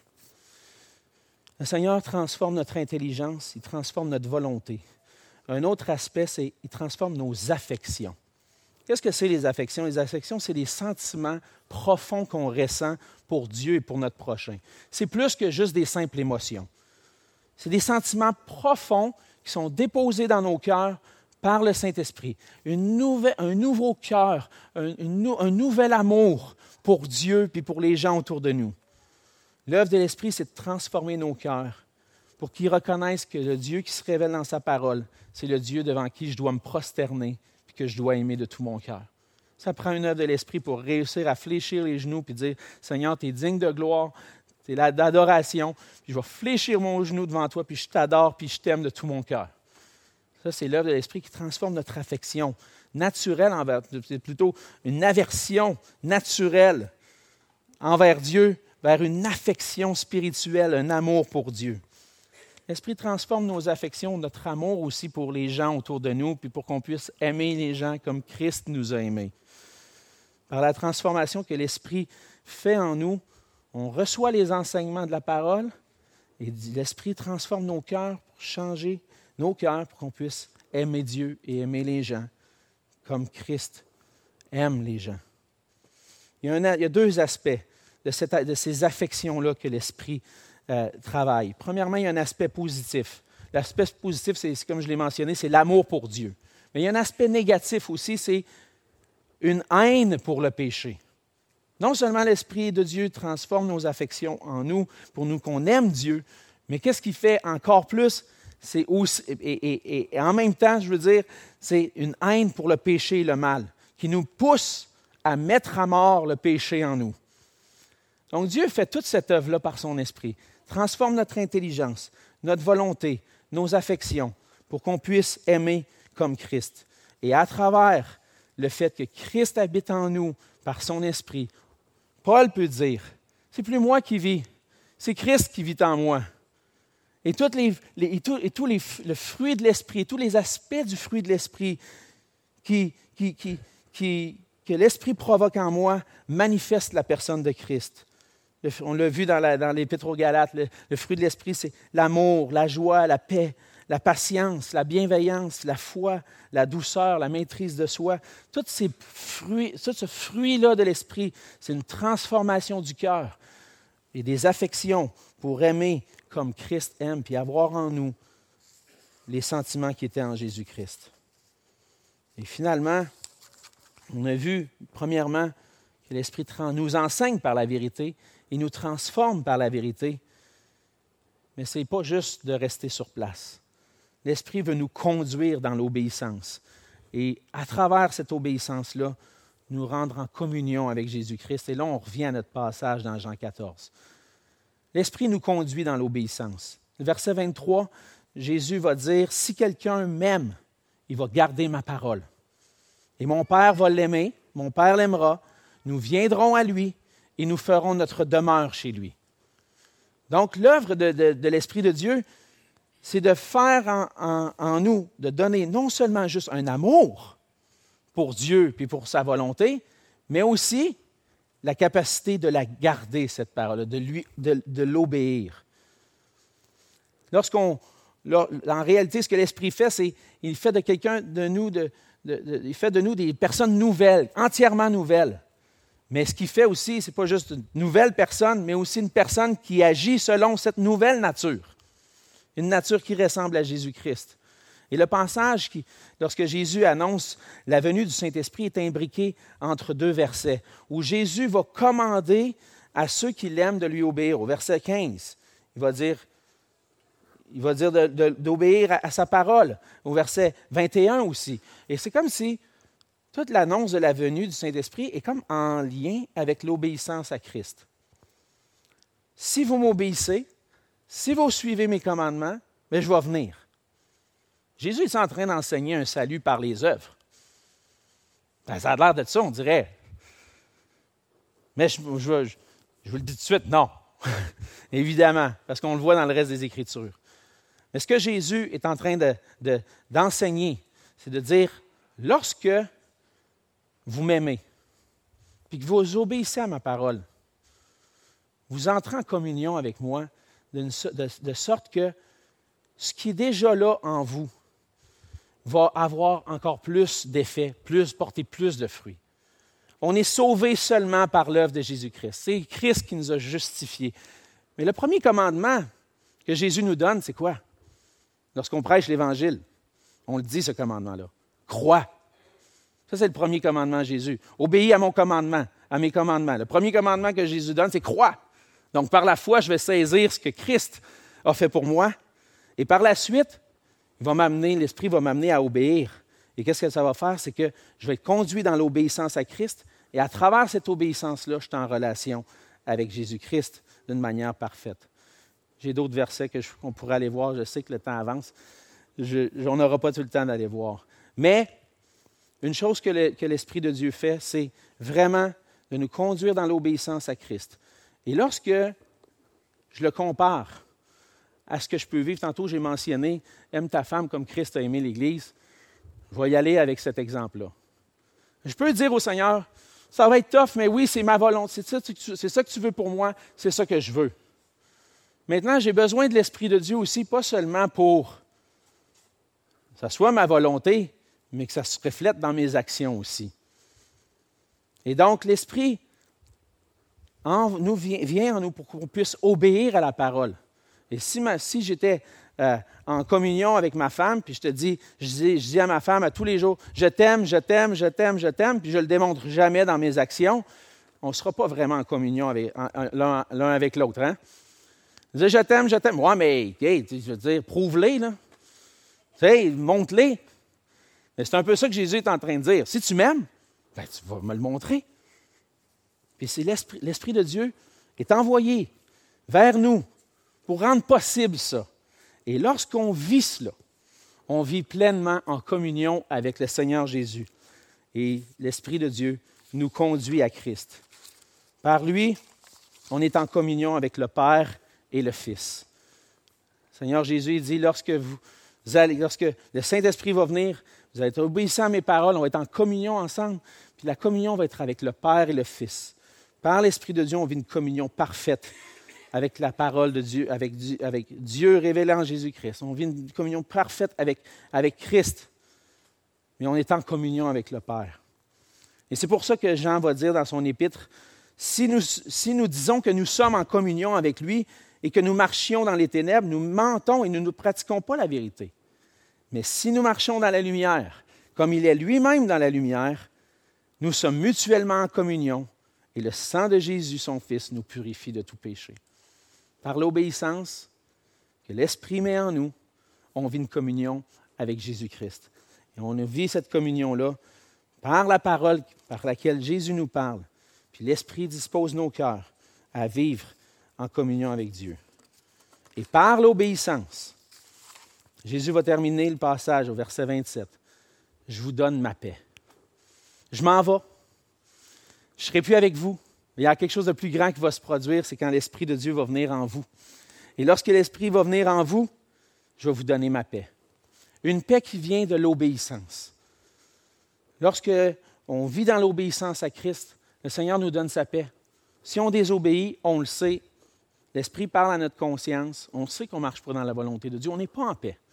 Le Seigneur transforme notre intelligence, il transforme notre volonté. Un autre aspect, c'est qu'il transforme nos affections. Qu'est-ce que c'est les affections? Les affections, c'est des sentiments profonds qu'on ressent pour Dieu et pour notre prochain. C'est plus que juste des simples émotions. C'est des sentiments profonds qui sont déposés dans nos cœurs par le Saint-Esprit. Une nouvelle, un nouveau cœur, un, une, un nouvel amour pour Dieu et pour les gens autour de nous. L'œuvre de l'Esprit, c'est de transformer nos cœurs pour qu'ils reconnaissent que le Dieu qui se révèle dans sa parole, c'est le Dieu devant qui je dois me prosterner et que je dois aimer de tout mon cœur. Ça prend une œuvre de l'Esprit pour réussir à fléchir les genoux et dire « Seigneur, tu es digne de gloire, tu es d'adoration, puis je vais fléchir mon genou devant toi, puis je t'adore, puis je t'aime de tout mon cœur. » Ça, c'est l'œuvre de l'Esprit qui transforme notre affection naturelle envers, c'est plutôt une aversion naturelle envers Dieu, vers une affection spirituelle, un amour pour Dieu. L'Esprit transforme nos affections, notre amour aussi pour les gens autour de nous, puis pour qu'on puisse aimer les gens comme Christ nous a aimés. Par la transformation que l'Esprit fait en nous, on reçoit les enseignements de la parole et l'Esprit transforme nos cœurs pour changer nos cœurs pour qu'on puisse aimer Dieu et aimer les gens comme Christ aime les gens. Il y a, un, il y a deux aspects de, cette, de ces affections-là que l'Esprit euh, travaille. Premièrement, il y a un aspect positif. L'aspect positif, c'est, comme je l'ai mentionné, c'est l'amour pour Dieu. Mais il y a un aspect négatif aussi, c'est une haine pour le péché. Non seulement l'Esprit de Dieu transforme nos affections en nous pour nous qu'on aime Dieu, mais qu'est-ce qu'il fait encore plus? C'est aussi, et, et, et en même temps, je veux dire, c'est une haine pour le péché et le mal qui nous pousse à mettre à mort le péché en nous. Donc Dieu fait toute cette œuvre-là par son Esprit, transforme notre intelligence, notre volonté, nos affections, pour qu'on puisse aimer comme Christ. Et à travers le fait que Christ habite en nous par son Esprit, Paul peut dire, c'est plus moi qui vis, c'est Christ qui vit en moi. Et tous les, les, et tout, et tout les, le fruit de l'Esprit, tous les aspects du fruit de l'Esprit qui, qui, qui, qui, que l'Esprit provoque en moi manifestent la personne de Christ. Le, on l'a vu dans, la, dans l'Épître aux Galates, le, le fruit de l'Esprit, c'est l'amour, la joie, la paix, la patience, la bienveillance, la foi, la douceur, la maîtrise de soi. Tous ces fruits, tout ce fruit-là de l'Esprit, c'est une transformation du cœur et des affections pour aimer comme Christ aime, puis avoir en nous les sentiments qui étaient en Jésus-Christ. Et finalement, on a vu, premièrement, que l'Esprit nous enseigne par la vérité et nous transforme par la vérité. Mais ce n'est pas juste de rester sur place. L'Esprit veut nous conduire dans l'obéissance. Et à travers cette obéissance-là, nous rendre en communion avec Jésus-Christ. Et là, on revient à notre passage dans Jean quatorze. L'Esprit nous conduit dans l'obéissance. Le verset vingt-trois, Jésus va dire, « Si quelqu'un m'aime, il va garder ma parole. Et mon Père va l'aimer, mon Père l'aimera, nous viendrons à lui et nous ferons notre demeure chez lui. » Donc, l'œuvre de, de, de l'Esprit de Dieu, c'est de faire en, en, en nous, de donner non seulement juste un amour pour Dieu et pour sa volonté, mais aussi la capacité de la garder, cette parole, de, lui, de, de l'obéir. Lorsqu'on, en réalité, ce que l'Esprit fait, c'est qu'il fait de quelqu'un de nous, de, de, de, il fait de nous des personnes nouvelles, entièrement nouvelles. Mais ce qu'il fait aussi, ce n'est pas juste une nouvelle personne, mais aussi une personne qui agit selon cette nouvelle nature. Une nature qui ressemble à Jésus-Christ. Et le passage, qui, lorsque Jésus annonce la venue du Saint-Esprit, est imbriqué entre deux versets, où Jésus va commander à ceux qui l'aiment de lui obéir. Au verset quinze, il va dire, il va dire de, de, d'obéir à, à sa parole. Au verset vingt et un aussi. Et c'est comme si toute l'annonce de la venue du Saint-Esprit est comme en lien avec l'obéissance à Christ. Si vous m'obéissez, si vous suivez mes commandements, bien, je vais venir. Jésus est en train d'enseigner un salut par les œuvres. Ben, ça a l'air de ça, on dirait. Mais je, je, je, je vous le dis tout de suite, non. Évidemment, parce qu'on le voit dans le reste des Écritures. Mais ce que Jésus est en train de, de, d'enseigner, c'est de dire, lorsque vous m'aimez, puis que vous obéissez à ma parole, vous entrez en communion avec moi de, de, de sorte que ce qui est déjà là en vous va avoir encore plus d'effet, plus, porter plus de fruits. On est sauvé seulement par l'œuvre de Jésus-Christ. C'est Christ qui nous a justifiés. Mais le premier commandement que Jésus nous donne, c'est quoi? Lorsqu'on prêche l'Évangile, on le dit, ce commandement-là. Crois. Ça, c'est le premier commandement de Jésus. Obéis à mon commandement, à mes commandements. Le premier commandement que Jésus donne, c'est crois. Donc, par la foi, je vais saisir ce que Christ a fait pour moi. Et par la suite, il va m'amener, l'Esprit va m'amener à obéir. Et qu'est-ce que ça va faire? C'est que je vais être conduit dans l'obéissance à Christ. Et à travers cette obéissance-là, je suis en relation avec Jésus-Christ d'une manière parfaite. J'ai d'autres versets que je, qu'on pourrait aller voir. Je sais que le temps avance. Je, on n'aura pas tout le temps d'aller voir. Mais une chose que, le, que l'Esprit de Dieu fait, c'est vraiment de nous conduire dans l'obéissance à Christ. Et lorsque je le compare à ce que je peux vivre, tantôt j'ai mentionné « Aime ta femme comme Christ a aimé l'Église », je vais y aller avec cet exemple-là. Je peux dire au Seigneur, ça va être tough, mais oui, c'est ma volonté, c'est ça, c'est ça que tu veux pour moi, c'est ça que je veux. Maintenant, j'ai besoin de l'Esprit de Dieu aussi, pas seulement pour que ça soit ma volonté, mais que ça se reflète dans mes actions aussi. Et donc, l'Esprit en nous vient, vient en nous pour qu'on puisse obéir à la parole. Et si, ma, si j'étais euh, en communion avec ma femme, puis je te dis, je dis, je dis à ma femme à tous les jours, je t'aime, je t'aime, je t'aime, je t'aime, puis je ne le démontre jamais dans mes actions, on ne sera pas vraiment en communion avec, en, en, l'un, l'un avec l'autre. Hein? Je dis, je t'aime, je t'aime. Ouais, mais, hey, je veux dire, prouve-les, là. Tu sais, montre-les. Mais c'est un peu ça que Jésus est en train de dire. Si tu m'aimes, ben, tu vas me le montrer. Puis c'est l'Esprit, l'Esprit de Dieu est envoyé vers nous pour rendre possible ça. Et lorsqu'on vit cela, on vit pleinement en communion avec le Seigneur Jésus. Et l'Esprit de Dieu nous conduit à Christ. Par lui, on est en communion avec le Père et le Fils. Le Seigneur Jésus dit, lorsque, vous allez, lorsque le Saint-Esprit va venir, vous allez être obéissants à mes paroles, on va être en communion ensemble, puis la communion va être avec le Père et le Fils. Par l'Esprit de Dieu, on vit une communion parfaite avec la parole de Dieu, avec Dieu, avec Dieu révélé en Jésus-Christ. On vit une communion parfaite avec, avec Christ, mais on est en communion avec le Père. Et c'est pour ça que Jean va dire dans son épître, si nous, si nous disons que nous sommes en communion avec lui et que nous marchions dans les ténèbres, nous mentons et nous ne pratiquons pas la vérité. Mais si nous marchons dans la lumière, comme il est lui-même dans la lumière, nous sommes mutuellement en communion et le sang de Jésus, son Fils, nous purifie de tout péché. Par l'obéissance que l'Esprit met en nous, on vit une communion avec Jésus-Christ. Et on vit cette communion-là par la parole par laquelle Jésus nous parle. Puis l'Esprit dispose nos cœurs à vivre en communion avec Dieu. Et par l'obéissance, Jésus va terminer le passage au verset vingt-sept. Je vous donne ma paix. Je m'en vais. Je ne serai plus avec vous. Il y a quelque chose de plus grand qui va se produire, c'est quand l'Esprit de Dieu va venir en vous. Et lorsque l'Esprit va venir en vous, je vais vous donner ma paix. Une paix qui vient de l'obéissance. Lorsque on vit dans l'obéissance à Christ, le Seigneur nous donne sa paix. Si on désobéit, on le sait. L'Esprit parle à notre conscience. On sait qu'on ne marche pas dans la volonté de Dieu. On n'est pas en paix.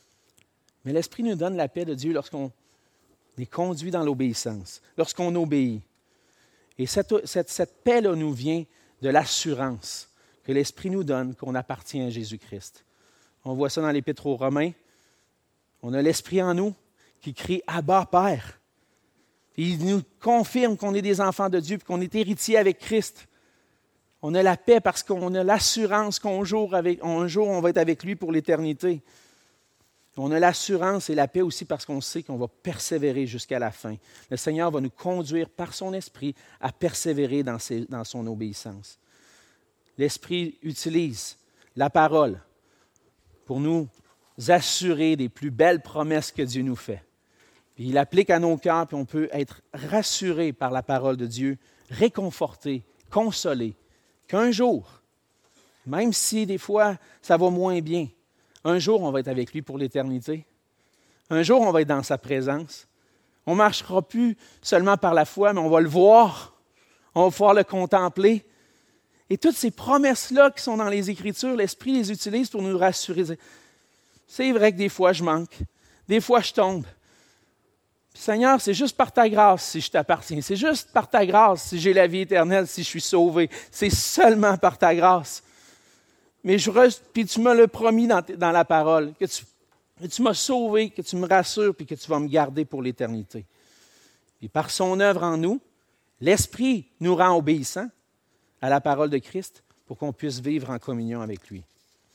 Mais l'Esprit nous donne la paix de Dieu lorsqu'on est conduit dans l'obéissance, lorsqu'on obéit. Et cette, cette, cette paix-là nous vient de l'assurance que l'Esprit nous donne qu'on appartient à Jésus-Christ. On voit ça dans l'Épître aux Romains, On a l'Esprit en nous qui crie « Abba, Père ». Il nous confirme qu'on est des enfants de Dieu et qu'on est héritiers avec Christ. On a la paix parce qu'on a l'assurance qu'un jour, avec, un jour, on va être avec lui pour l'éternité. On a l'assurance et la paix aussi parce qu'on sait qu'on va persévérer jusqu'à la fin. Le Seigneur va nous conduire par son Esprit à persévérer dans, ses, dans son obéissance. L'Esprit utilise la parole pour nous assurer des plus belles promesses que Dieu nous fait. Puis il applique à nos cœurs, puis on peut être rassuré par la parole de Dieu, réconforté, consolé, qu'un jour, même si des fois ça va moins bien, un jour on va être avec lui pour l'éternité. Un jour on va être dans sa présence. On ne marchera plus seulement par la foi, mais on va le voir, on va pouvoir le contempler. Et toutes ces promesses-là qui sont dans les Écritures, l'Esprit les utilise pour nous rassurer. C'est vrai que des fois je manque, des fois je tombe. Puis, Seigneur, c'est juste par ta grâce si je t'appartiens. C'est juste par ta grâce si j'ai la vie éternelle, si je suis sauvé. C'est seulement par ta grâce. Mais je reste, puis tu me l'as promis dans, dans la parole, que tu, que tu m'as sauvé, que tu me rassures, puis que tu vas me garder pour l'éternité. Et par son œuvre en nous, l'Esprit nous rend obéissants à la parole de Christ pour qu'on puisse vivre en communion avec lui.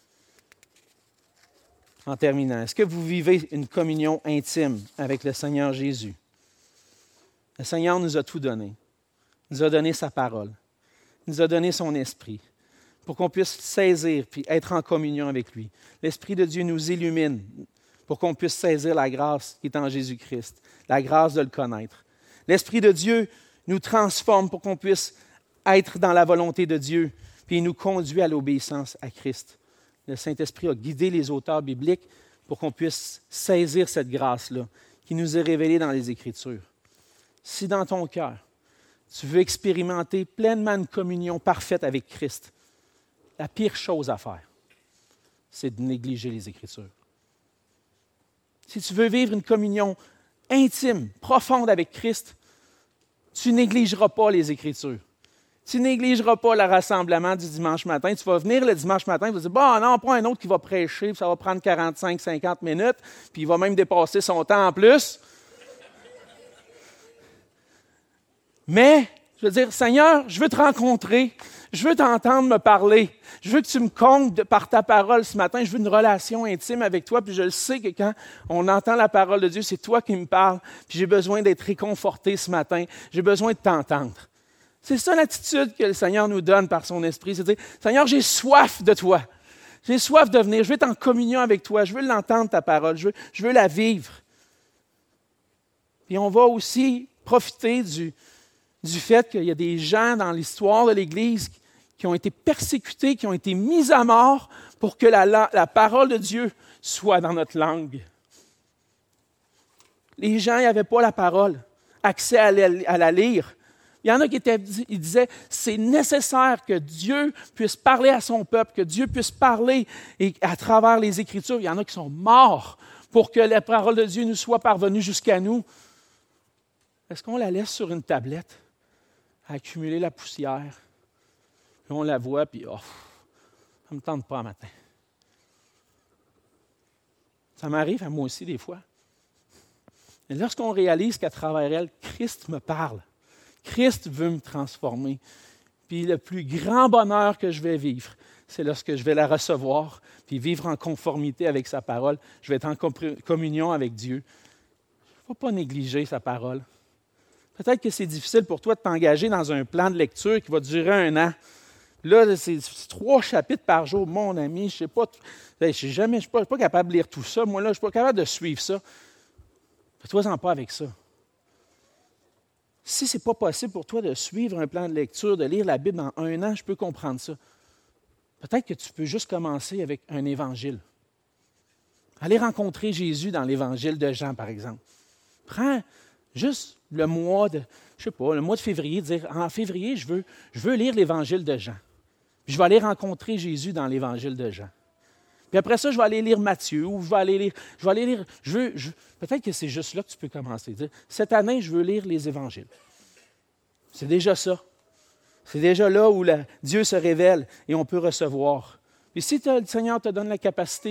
En terminant, est-ce que vous vivez une communion intime avec le Seigneur Jésus? Le Seigneur nous a tout donné. Il nous a donné sa parole. Il nous a donné son esprit pour qu'on puisse saisir puis être en communion avec lui. L'Esprit de Dieu nous illumine pour qu'on puisse saisir la grâce qui est en Jésus-Christ, la grâce de le connaître. L'Esprit de Dieu nous transforme pour qu'on puisse être dans la volonté de Dieu, puis il nous conduit à l'obéissance à Christ. Le Saint-Esprit a guidé les auteurs bibliques pour qu'on puisse saisir cette grâce-là qui nous est révélée dans les Écritures. Si dans ton cœur, tu veux expérimenter pleinement une communion parfaite avec Christ, la pire chose à faire, c'est de négliger les Écritures. Si tu veux vivre une communion intime, profonde avec Christ, tu ne négligeras pas les Écritures. Tu ne négligeras pas le rassemblement du dimanche matin. Tu vas venir le dimanche matin, tu vas dire, bon, non, pas un autre qui va prêcher, puis ça va prendre quarante-cinq à cinquante minutes, puis il va même dépasser son temps en plus. Mais, je veux dire, Seigneur, je veux te rencontrer, je veux t'entendre me parler, je veux que tu me comptes par ta parole ce matin, je veux une relation intime avec toi, puis je le sais que quand on entend la parole de Dieu, c'est toi qui me parles, puis j'ai besoin d'être réconforté ce matin, j'ai besoin de t'entendre. C'est ça l'attitude que le Seigneur nous donne par son Esprit. C'est de dire, Seigneur, j'ai soif de toi. J'ai soif de venir. Je veux être en communion avec toi. Je veux l'entendre, ta parole. Je veux, je veux la vivre. Puis on va aussi profiter du, du fait qu'il y a des gens dans l'histoire de l'Église qui ont été persécutés, qui ont été mis à mort pour que la, la, la parole de Dieu soit dans notre langue. Les gens n'avaient pas la parole, accès à la, à la lire. Il y en a qui étaient, ils disaient, c'est nécessaire que Dieu puisse parler à son peuple, que Dieu puisse parler et à travers les Écritures. Il y en a qui sont morts pour que la parole de Dieu nous soit parvenue jusqu'à nous. Est-ce qu'on la laisse sur une tablette à accumuler la poussière? Puis on la voit, puis oh, ça ne me tente pas un matin. Ça m'arrive à moi aussi des fois. Et lorsqu'on réalise qu'à travers elle, Christ me parle, Christ veut me transformer. Puis le plus grand bonheur que je vais vivre, c'est lorsque je vais la recevoir, puis vivre en conformité avec sa parole. Je vais être en communion avec Dieu. Il ne faut pas négliger sa parole. Peut-être que c'est difficile pour toi de t'engager dans un plan de lecture qui va durer un an. Là, c'est trois chapitres par jour. Mon ami, je ne sais pas, je suis jamais, je suis pas, pas capable de lire tout ça. Moi, là, je ne suis pas capable de suivre ça. Fais-toi-en pas avec ça. Si ce n'est pas possible pour toi de suivre un plan de lecture, de lire la Bible dans un an, je peux comprendre ça. Peut-être que tu peux juste commencer avec un évangile. Aller rencontrer Jésus dans l'évangile de Jean, par exemple. Prends juste le mois de, je sais pas, le mois de février, dire, en février, je veux, je veux lire l'évangile de Jean. Puis je vais aller rencontrer Jésus dans l'évangile de Jean. Puis après ça, je vais aller lire Matthieu, ou je vais aller lire, je vais aller lire, je veux, je, peut-être que c'est juste là que tu peux commencer. Dire, cette année, je veux lire les évangiles. C'est déjà ça. C'est déjà là où la, Dieu se révèle et on peut recevoir. Et si te, le Seigneur te donne la capacité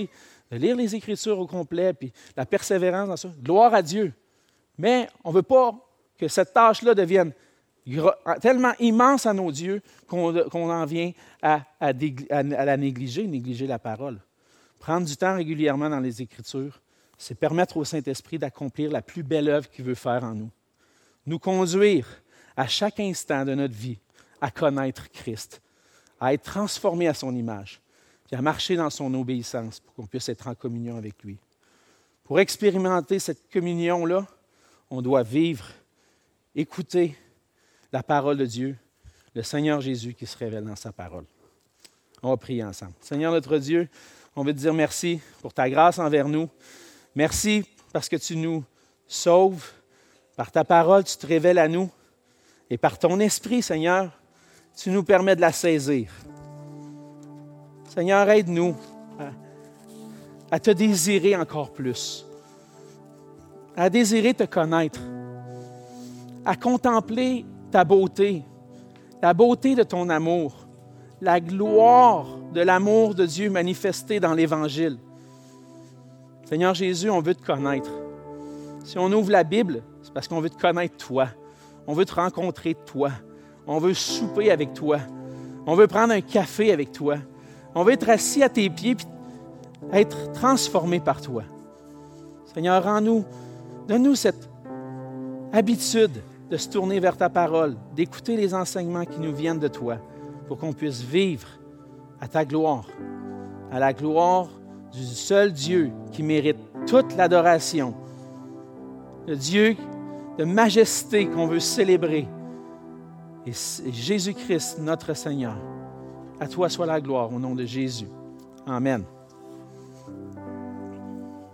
de lire les Écritures au complet, puis la persévérance dans ça. Gloire à Dieu. Mais on ne veut pas que cette tâche-là devienne tellement immense à nos yeux qu'on, qu'on en vient à, à, à, à la négliger, négliger la parole. Prendre du temps régulièrement dans les Écritures, c'est permettre au Saint-Esprit d'accomplir la plus belle œuvre qu'il veut faire en nous. Nous conduire à chaque instant de notre vie à connaître Christ, à être transformé à son image, puis à marcher dans son obéissance pour qu'on puisse être en communion avec lui. Pour expérimenter cette communion-là, on doit vivre, écouter la parole de Dieu, le Seigneur Jésus qui se révèle dans sa parole. On va prier ensemble. Seigneur notre Dieu, on veut te dire merci pour ta grâce envers nous. Merci parce que tu nous sauves. Par ta parole, tu te révèles à nous. Et par ton esprit, Seigneur, tu nous permets de la saisir. Seigneur, aide-nous à, à te désirer encore plus, à désirer te connaître, à contempler ta beauté, la beauté de ton amour, la gloire de l'amour de Dieu manifesté dans l'Évangile. Seigneur Jésus, on veut te connaître. Si on ouvre la Bible, c'est parce qu'on veut te connaître toi. On veut te rencontrer toi. On veut souper avec toi. On veut prendre un café avec toi. On veut être assis à tes pieds et être transformé par toi. Seigneur, rends-nous, donne-nous cette habitude de se tourner vers ta parole, d'écouter les enseignements qui nous viennent de toi pour qu'on puisse vivre à ta gloire, à la gloire du seul Dieu qui mérite toute l'adoration, le Dieu de majesté qu'on veut célébrer. Et Jésus-Christ, notre Seigneur. À toi soit la gloire au nom de Jésus. Amen.